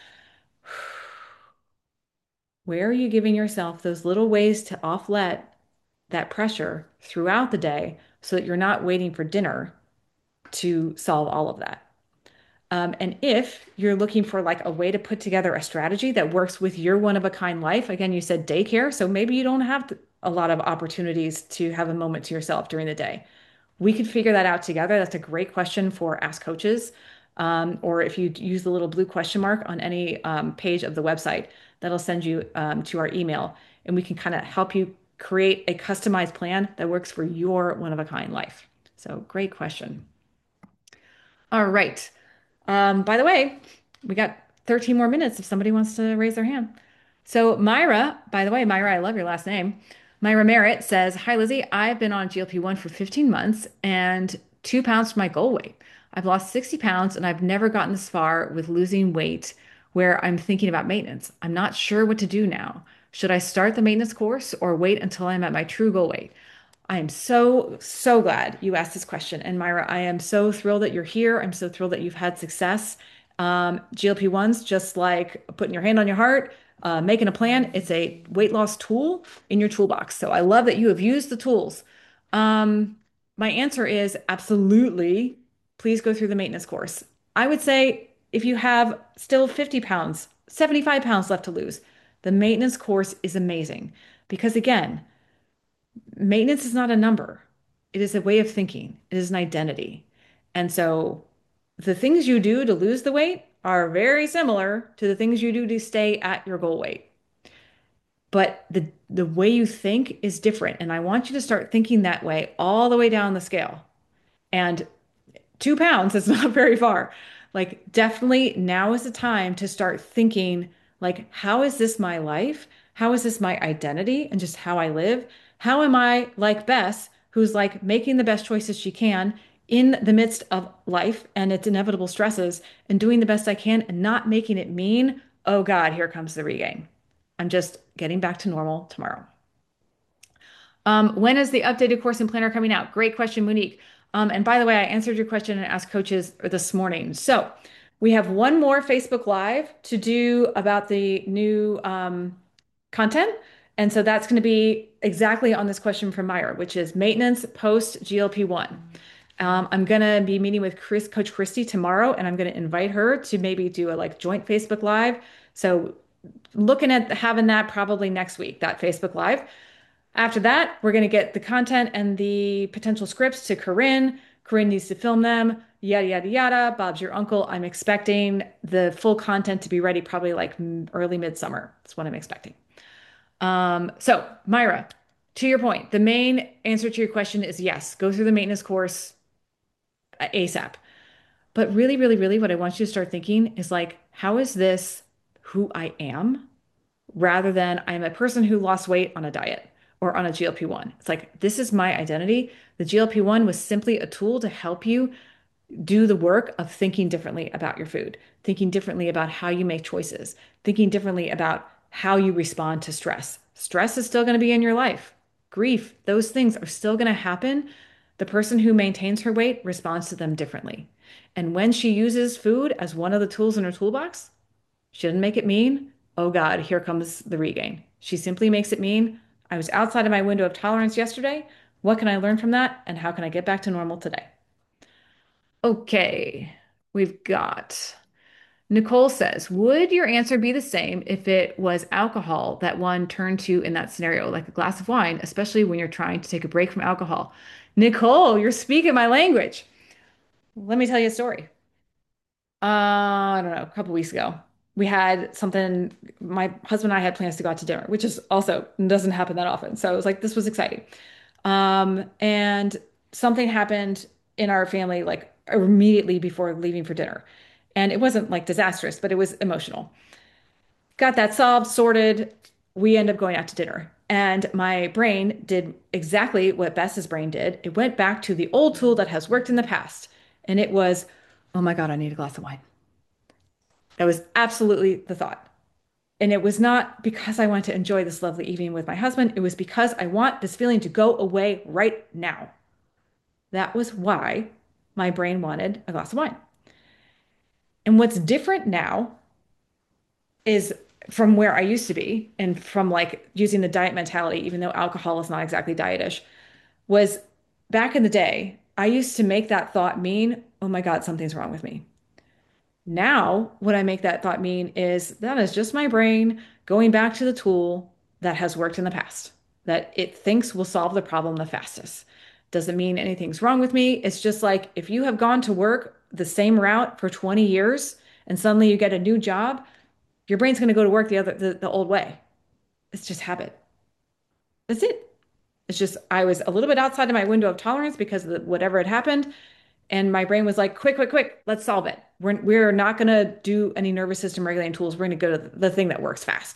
Where are you giving yourself those little ways to offlet that pressure throughout the day so that you're not waiting for dinner to solve all of that? Um, and if you're looking for like a way to put together a strategy that works with your one of a kind life, again, you said daycare, so maybe you don't have a lot of opportunities to have a moment to yourself during the day. We could figure that out together. That's a great question for Ask Coaches. Um, or if you use the little blue question mark on any um, page of the website, that'll send you um, to our email, and we can kind of help you create a customized plan that works for your one of a kind life. So, great question. All right. Um, by the way, we got thirteen more minutes if somebody wants to raise their hand. So Myra, by the way, Myra, I love your last name. Myra Merritt says, Hi, Lizzie. I've been on G L P one for fifteen months and two pounds to my goal weight. I've lost sixty pounds and I've never gotten this far with losing weight where I'm thinking about maintenance. I'm not sure what to do now. Should I start the maintenance course or wait until I'm at my true goal weight? I am so, so glad you asked this question. And Myra, I am so thrilled that you're here. I'm so thrilled that you've had success. Um, G L P ones, just like putting your hand on your heart, uh, making a plan, it's a weight loss tool in your toolbox. So I love that you have used the tools. Um, my answer is absolutely. Please go through the maintenance course. I would say if you have still fifty pounds, seventy-five pounds left to lose, the maintenance course is amazing because, again, maintenance is not a number. It is a way of thinking. It is an identity. And so the things you do to lose the weight are very similar to the things you do to stay at your goal weight. But the the way you think is different. And I want you to start thinking that way all the way down the scale. And two pounds is not very far. Like, definitely now is the time to start thinking, like, how is this my life? How is this my identity and just how I live? How am I like Bess, who's like making the best choices she can in the midst of life and its inevitable stresses and doing the best I can and not making it mean, oh God, here comes the regain. I'm just getting back to normal tomorrow. Um, when is the updated course and planner coming out? Great question, Monique. Um, and by the way, I answered your question and asked coaches this morning. So we have one more Facebook Live to do about the new um, content. And so that's going to be exactly on this question from Myra, which is maintenance post G L P one. Um, I'm going to be meeting with Chris, Coach Christy tomorrow, and I'm going to invite her to maybe do a like joint Facebook Live. So looking at having that probably next week, that Facebook Live. After that, we're going to get the content and the potential scripts to Corinne. Corinne needs to film them, yada, yada, yada. Bob's your uncle. I'm expecting the full content to be ready probably like early midsummer. That's what I'm expecting. Um, so, Myra, to your point, the main answer to your question is yes, go through the maintenance course ASAP. But really, really, really, what I want you to start thinking is like, how is this who I am? Rather than I'm a person who lost weight on a diet or on a G L P one. It's like, this is my identity. The G L P one was simply a tool to help you do the work of thinking differently about your food, thinking differently about how you make choices, thinking differently about how you respond to stress. Stress is still going to be in your life. Grief, those things are still going to happen. The person who maintains her weight responds to them differently. And when she uses food as one of the tools in her toolbox, she doesn't make it mean, oh God, here comes the regain. She simply makes it mean, I was outside of my window of tolerance yesterday. What can I learn from that? And how can I get back to normal today? Okay, we've got Nicole says, would your answer be the same if it was alcohol that one turned to in that scenario, like a glass of wine, especially when you're trying to take a break from alcohol? Nicole, you're speaking my language. Let me tell you a story. Uh, I don't know, a couple weeks ago, we had something. My husband and I had plans to go out to dinner, which is also doesn't happen that often. So I was like, this was exciting. Um, and something happened in our family like immediately before leaving for dinner. And it wasn't like disastrous, but it was emotional. Got that solved, sorted. We end up going out to dinner. And my brain did exactly what Bess's brain did. It went back to the old tool that has worked in the past. And it was, oh my God, I need a glass of wine. That was absolutely the thought. And it was not because I want to enjoy this lovely evening with my husband. It was because I want this feeling to go away right now. That was why my brain wanted a glass of wine. And what's different now is from where I used to be and from like using the diet mentality, even though alcohol is not exactly dietish, was back in the day, I used to make that thought mean, oh my God, something's wrong with me. Now, what I make that thought mean is that is just my brain going back to the tool that has worked in the past, that it thinks will solve the problem the fastest. Doesn't mean anything's wrong with me. It's just like if you have gone to work the same route for twenty years and suddenly you get a new job, your brain's going to go to work the other the, the old way. It's just habit. That's it. It's just I was a little bit outside of my window of tolerance because of the, whatever had happened. And my brain was like, quick, quick, quick, let's solve it. We're, we're not going to do any nervous system regulating tools. We're going to go to the thing that works fast.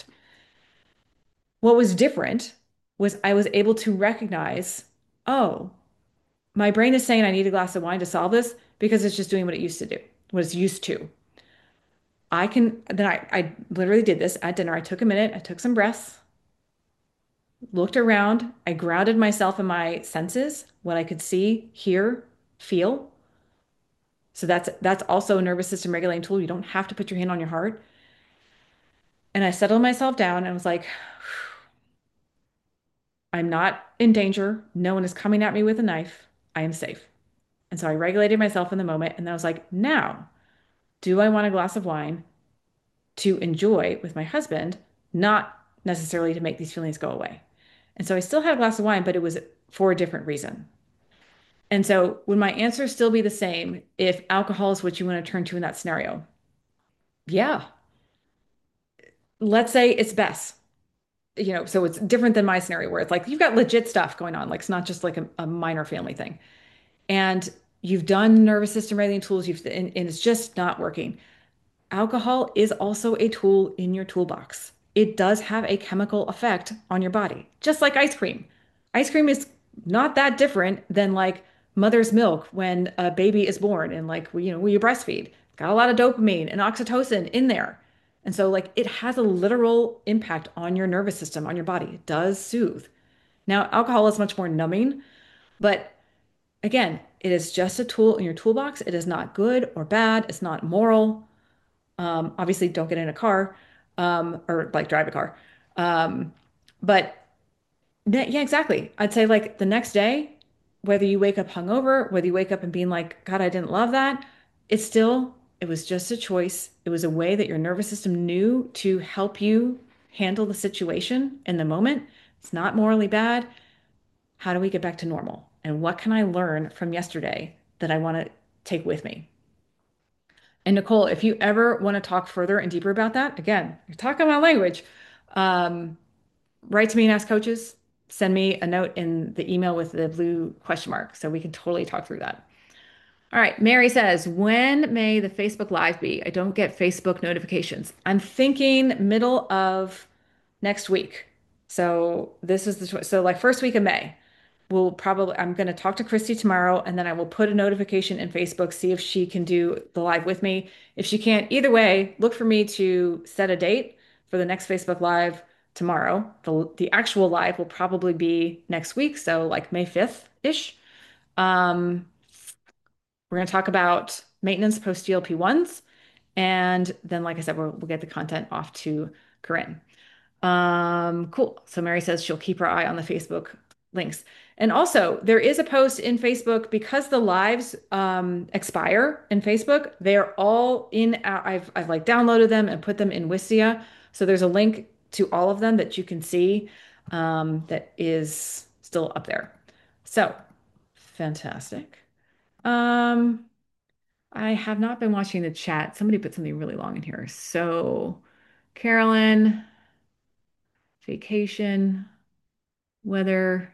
What was different was I was able to recognize, oh, my brain is saying I need a glass of wine to solve this because it's just doing what it used to do, what it's used to. I can, then I, I literally did this at dinner. I took a minute, I took some breaths, looked around, I grounded myself in my senses, what I could see, hear, feel. So that's that's also a nervous system regulating tool. You don't have to put your hand on your heart. And I settled myself down and was like, I'm not in danger. No one is coming at me with a knife. I am safe. And so I regulated myself in the moment. And I was like, now, do I want a glass of wine to enjoy with my husband, not necessarily to make these feelings go away? And so I still had a glass of wine, but it was for a different reason. And so would my answer still be the same if alcohol is what you want to turn to in that scenario? Yeah. Let's say it's Bess. You know, so it's different than my scenario where it's like you've got legit stuff going on. Like it's not just like a, a minor family thing. And you've done nervous system regulating tools, you've and, and it's just not working. Alcohol is also a tool in your toolbox. It does have a chemical effect on your body, just like ice cream. Ice cream is not that different than like mother's milk when a baby is born and like you know, when you breastfeed. Got a lot of dopamine and oxytocin in there. And so like it has a literal impact on your nervous system, on your body. It does soothe. Now, alcohol is much more numbing, but again, it is just a tool in your toolbox. It is not good or bad. It's not moral. Um, obviously, don't get in a car um, or like drive a car. Um, but ne- yeah, exactly. I'd say like the next day, whether you wake up hungover, whether you wake up and being like, God, I didn't love that, it's still, it was just a choice. It was a way that your nervous system knew to help you handle the situation in the moment. It's not morally bad. How do we get back to normal? And what can I learn from yesterday that I want to take with me? And Nicole, if you ever want to talk further and deeper about that, again, you're talking my language. Um, write to me and ask coaches. Send me a note in the email with the blue question mark so we can totally talk through that. All right, Mary says, when may the Facebook Live be? I don't get Facebook notifications. I'm thinking middle of next week. So this is the tw- so like first week of May. We'll probably I'm going to talk to Christy tomorrow and then I will put a notification in Facebook, see if she can do the live with me. If she can't, either way, look for me to set a date for the next Facebook Live tomorrow. The the actual live will probably be next week, so like May fifth-ish. Um, we're going to talk about maintenance post G L P ones. And then, like I said, we'll, we'll get the content off to Corinne. Um, cool. So Mary says she'll keep her eye on the Facebook links. And also, there is a post in Facebook because the lives um, expire in Facebook. They are all in. Our, I've I've like downloaded them and put them in Wistia. So there's a link to all of them that you can see um, that is still up there. So fantastic. Um, I have not been watching the chat. Somebody put something really long in here. So, Carolyn, vacation, weather.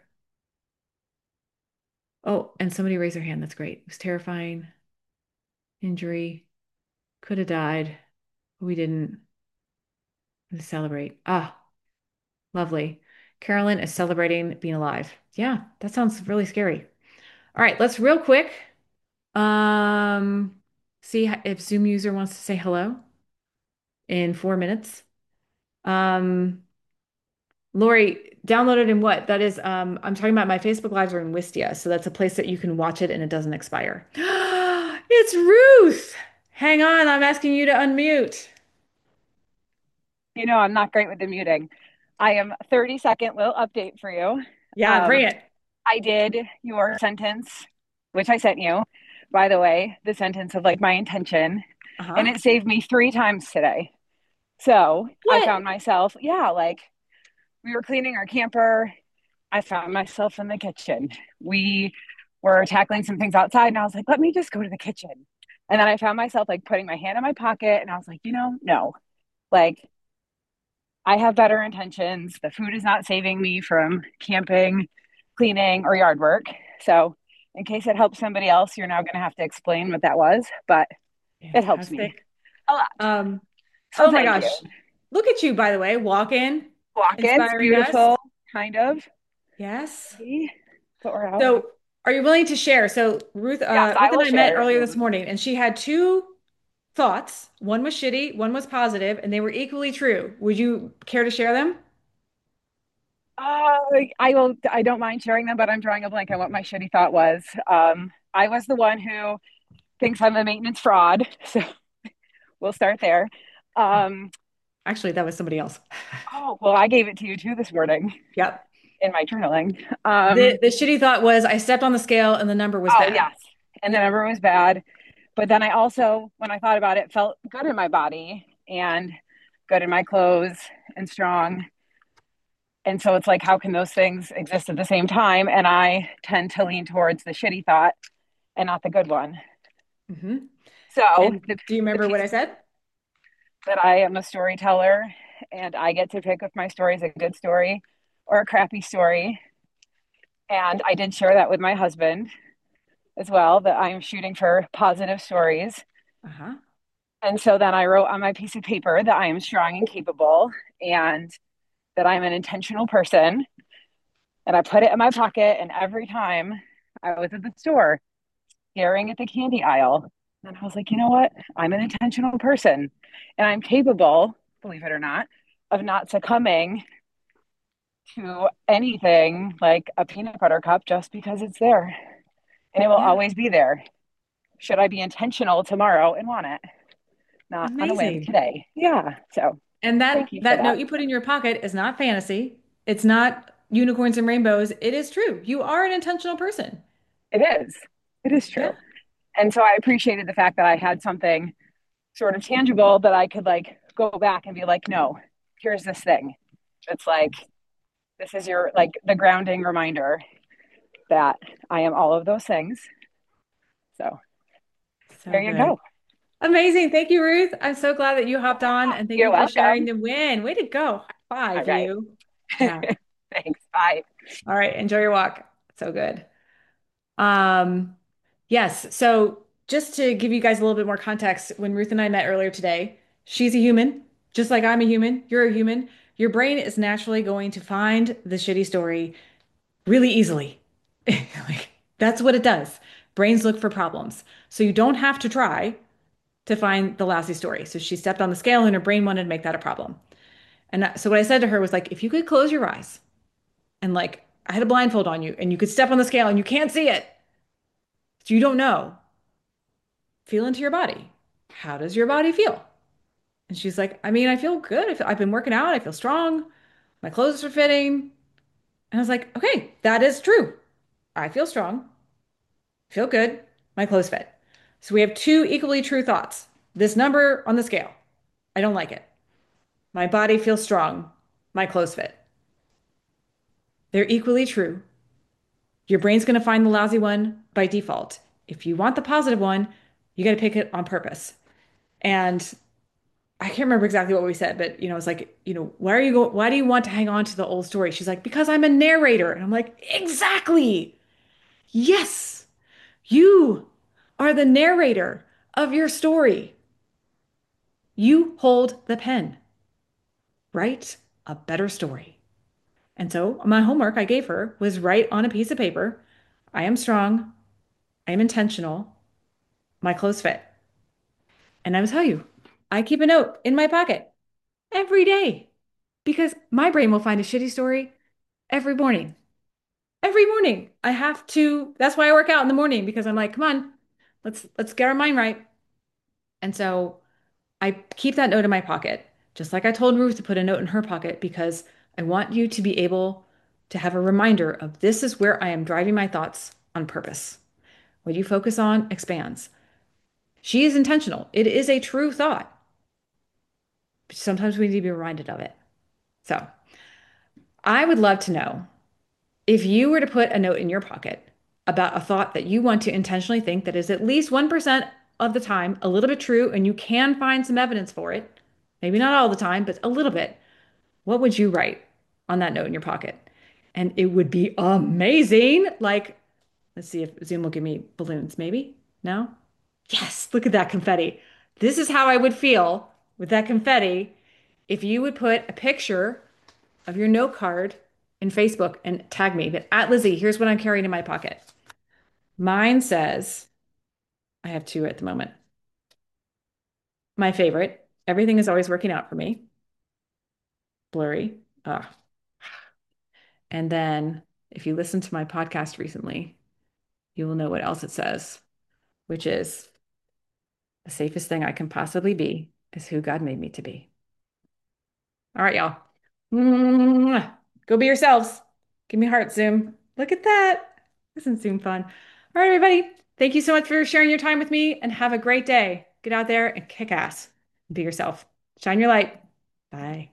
Oh, and somebody raised their hand. That's great. It was terrifying. Injury. Could have died. We didn't celebrate. Ah, lovely. Carolyn is celebrating being alive. Yeah, that sounds really scary. All right, let's real quick um see if Zoom user wants to say hello in four minutes. Um, Lori, downloaded in what? That is, um, I'm talking about my Facebook Lives are in Wistia, so that's a place that you can watch it and it doesn't expire. It's Ruth. Hang on, I'm asking you to unmute. You know, I'm not great with the muting. I am thirty second little update for you. Yeah, Um, bring it. I did your sentence, which I sent you, by the way, the sentence of like my intention, and Uh-huh. it saved me three times today. So I What? found myself, yeah, like we were cleaning our camper. I found myself in the kitchen. We were tackling some things outside, and I was like, let me just go to the kitchen. And then I found myself like putting my hand in my pocket, and I was like, you know, no, like I have better intentions. The food is not saving me from camping, cleaning, or yard work. So, in case it helps somebody else, you're now going to have to explain what that was, but it helps me Fantastic. a lot. Um, So, oh my thank you. gosh. Look at you, by the way, walk-in, Walk-ins, inspiring us. beautiful, kind of. Yes. Maybe, but we're out. So, are you willing to share? So, Ruth, Yes, uh, I Ruth and will I met share if earlier you this want. morning, and she had two thoughts. One was shitty, one was positive, and they were equally true. Would you care to share them? Uh, I will. I don't mind sharing them, but I'm drawing a blank on what my shitty thought was. Um, I was the one who thinks I'm a maintenance fraud, so we'll start there. Um, Actually, that was somebody else. Oh, well, I gave it to you too this morning Yep. in my journaling. The Um, the shitty thought was I stepped on the scale and the number was oh, bad. yes. And the number was bad. But then I also, when I thought about it, felt good in my body and good in my clothes and strong. And so it's like, how can those things exist at the same time? And I tend to lean towards the shitty thought and not the good one. Hmm. So And the, do you the remember what piece I said? that I am a storyteller and I get to pick if my story is a good story or a crappy story. And I did share that with my husband as well, that I'm shooting for positive stories. Uh-huh. And so then I wrote on my piece of paper that I am strong and capable and that I'm an intentional person. And I put it in my pocket. And every time I was at the store staring at the candy aisle, and I was like, you know what? I'm an intentional person and I'm capable, believe it or not, of not succumbing to anything like a peanut butter cup just because it's there. And it will Yeah. always be there. Should I be intentional tomorrow and want it, not on a whim Amazing. today? Yeah. So And that thank you for that that. note you put in your pocket is not fantasy. It's not unicorns and rainbows. It is true. You are an intentional person. It is. It is Yeah. true. And so I appreciated the fact that I had something sort of tangible that I could like go back and be like, no, here's this thing. It's like, this is your like the grounding reminder that I am all of those things. So So there you good. go. Amazing. Thank you, Ruth. I'm so glad that you hopped on and thank You're you for sharing welcome. the win. Way to go. High All five, right. you. Yeah. Thanks. Bye. All right. Enjoy your walk. So good. Um, yes. So just to give you guys a little bit more context, when Ruth and I met earlier today, she's a human, just like I'm a human. You're a human. Your brain is naturally going to find the shitty story really easily. Like, that's what it does. Brains look for problems. So you don't have to try to find the lousy story. So she stepped on the scale and her brain wanted to make that a problem. And so what I said to her was like, if you could close your eyes and like I had a blindfold on you and you could step on the scale and you can't see it, so you don't know, feel into your body. How does your body feel? And she's like, I mean, I feel good. I feel, I've been working out. I feel strong. My clothes are fitting. And I was like, okay, that is true. I feel strong, feel good, my clothes fit. So we have two equally true thoughts. This number on the scale, I don't like it. My body feels strong, my clothes fit. They're equally true. Your brain's going to find the lousy one by default. If you want the positive one, you got to pick it on purpose. And I can't remember exactly what we said, but you know, it's like, you know, why are you go why do you want to hang on to the old story? She's like, because I'm a narrator. And I'm like, exactly. Yes, you are the narrator of your story. You hold the pen. Write a better story. And so my homework I gave her was write on a piece of paper, I am strong, I am intentional, my clothes fit. And I will tell you, I keep a note in my pocket every day because my brain will find a shitty story every morning. Every morning. I have to, that's why I work out in the morning because I'm like, come on, let's let's get our mind right. And so I keep that note in my pocket, just like I told Ruth to put a note in her pocket because I want you to be able to have a reminder of this is where I am driving my thoughts on purpose. What you focus on expands. She is intentional. It is a true thought. But sometimes we need to be reminded of it. So I would love to know if you were to put a note in your pocket about a thought that you want to intentionally think that is at least one percent of the time a little bit true and you can find some evidence for it, maybe not all the time, but a little bit, what would you write on that note in your pocket? And it would be amazing. Like, let's see if Zoom will give me balloons, maybe? No? Yes, look at that confetti. This is how I would feel with that confetti if you would put a picture of your note card in Facebook and tag me. But at Lizzie, here's what I'm carrying in my pocket. Mine says, I have two at the moment. My favorite, everything is always working out for me. Blurry. Ah. And then if you listen to my podcast recently, you will know what else it says, which is the safest thing I can possibly be is who God made me to be. All right, y'all. Mwah. Go be yourselves. Give me heart, Zoom. Look at that. Isn't Zoom fun? All right, everybody. Thank you so much for sharing your time with me and have a great day. Get out there and kick ass. Be yourself. Shine your light. Bye.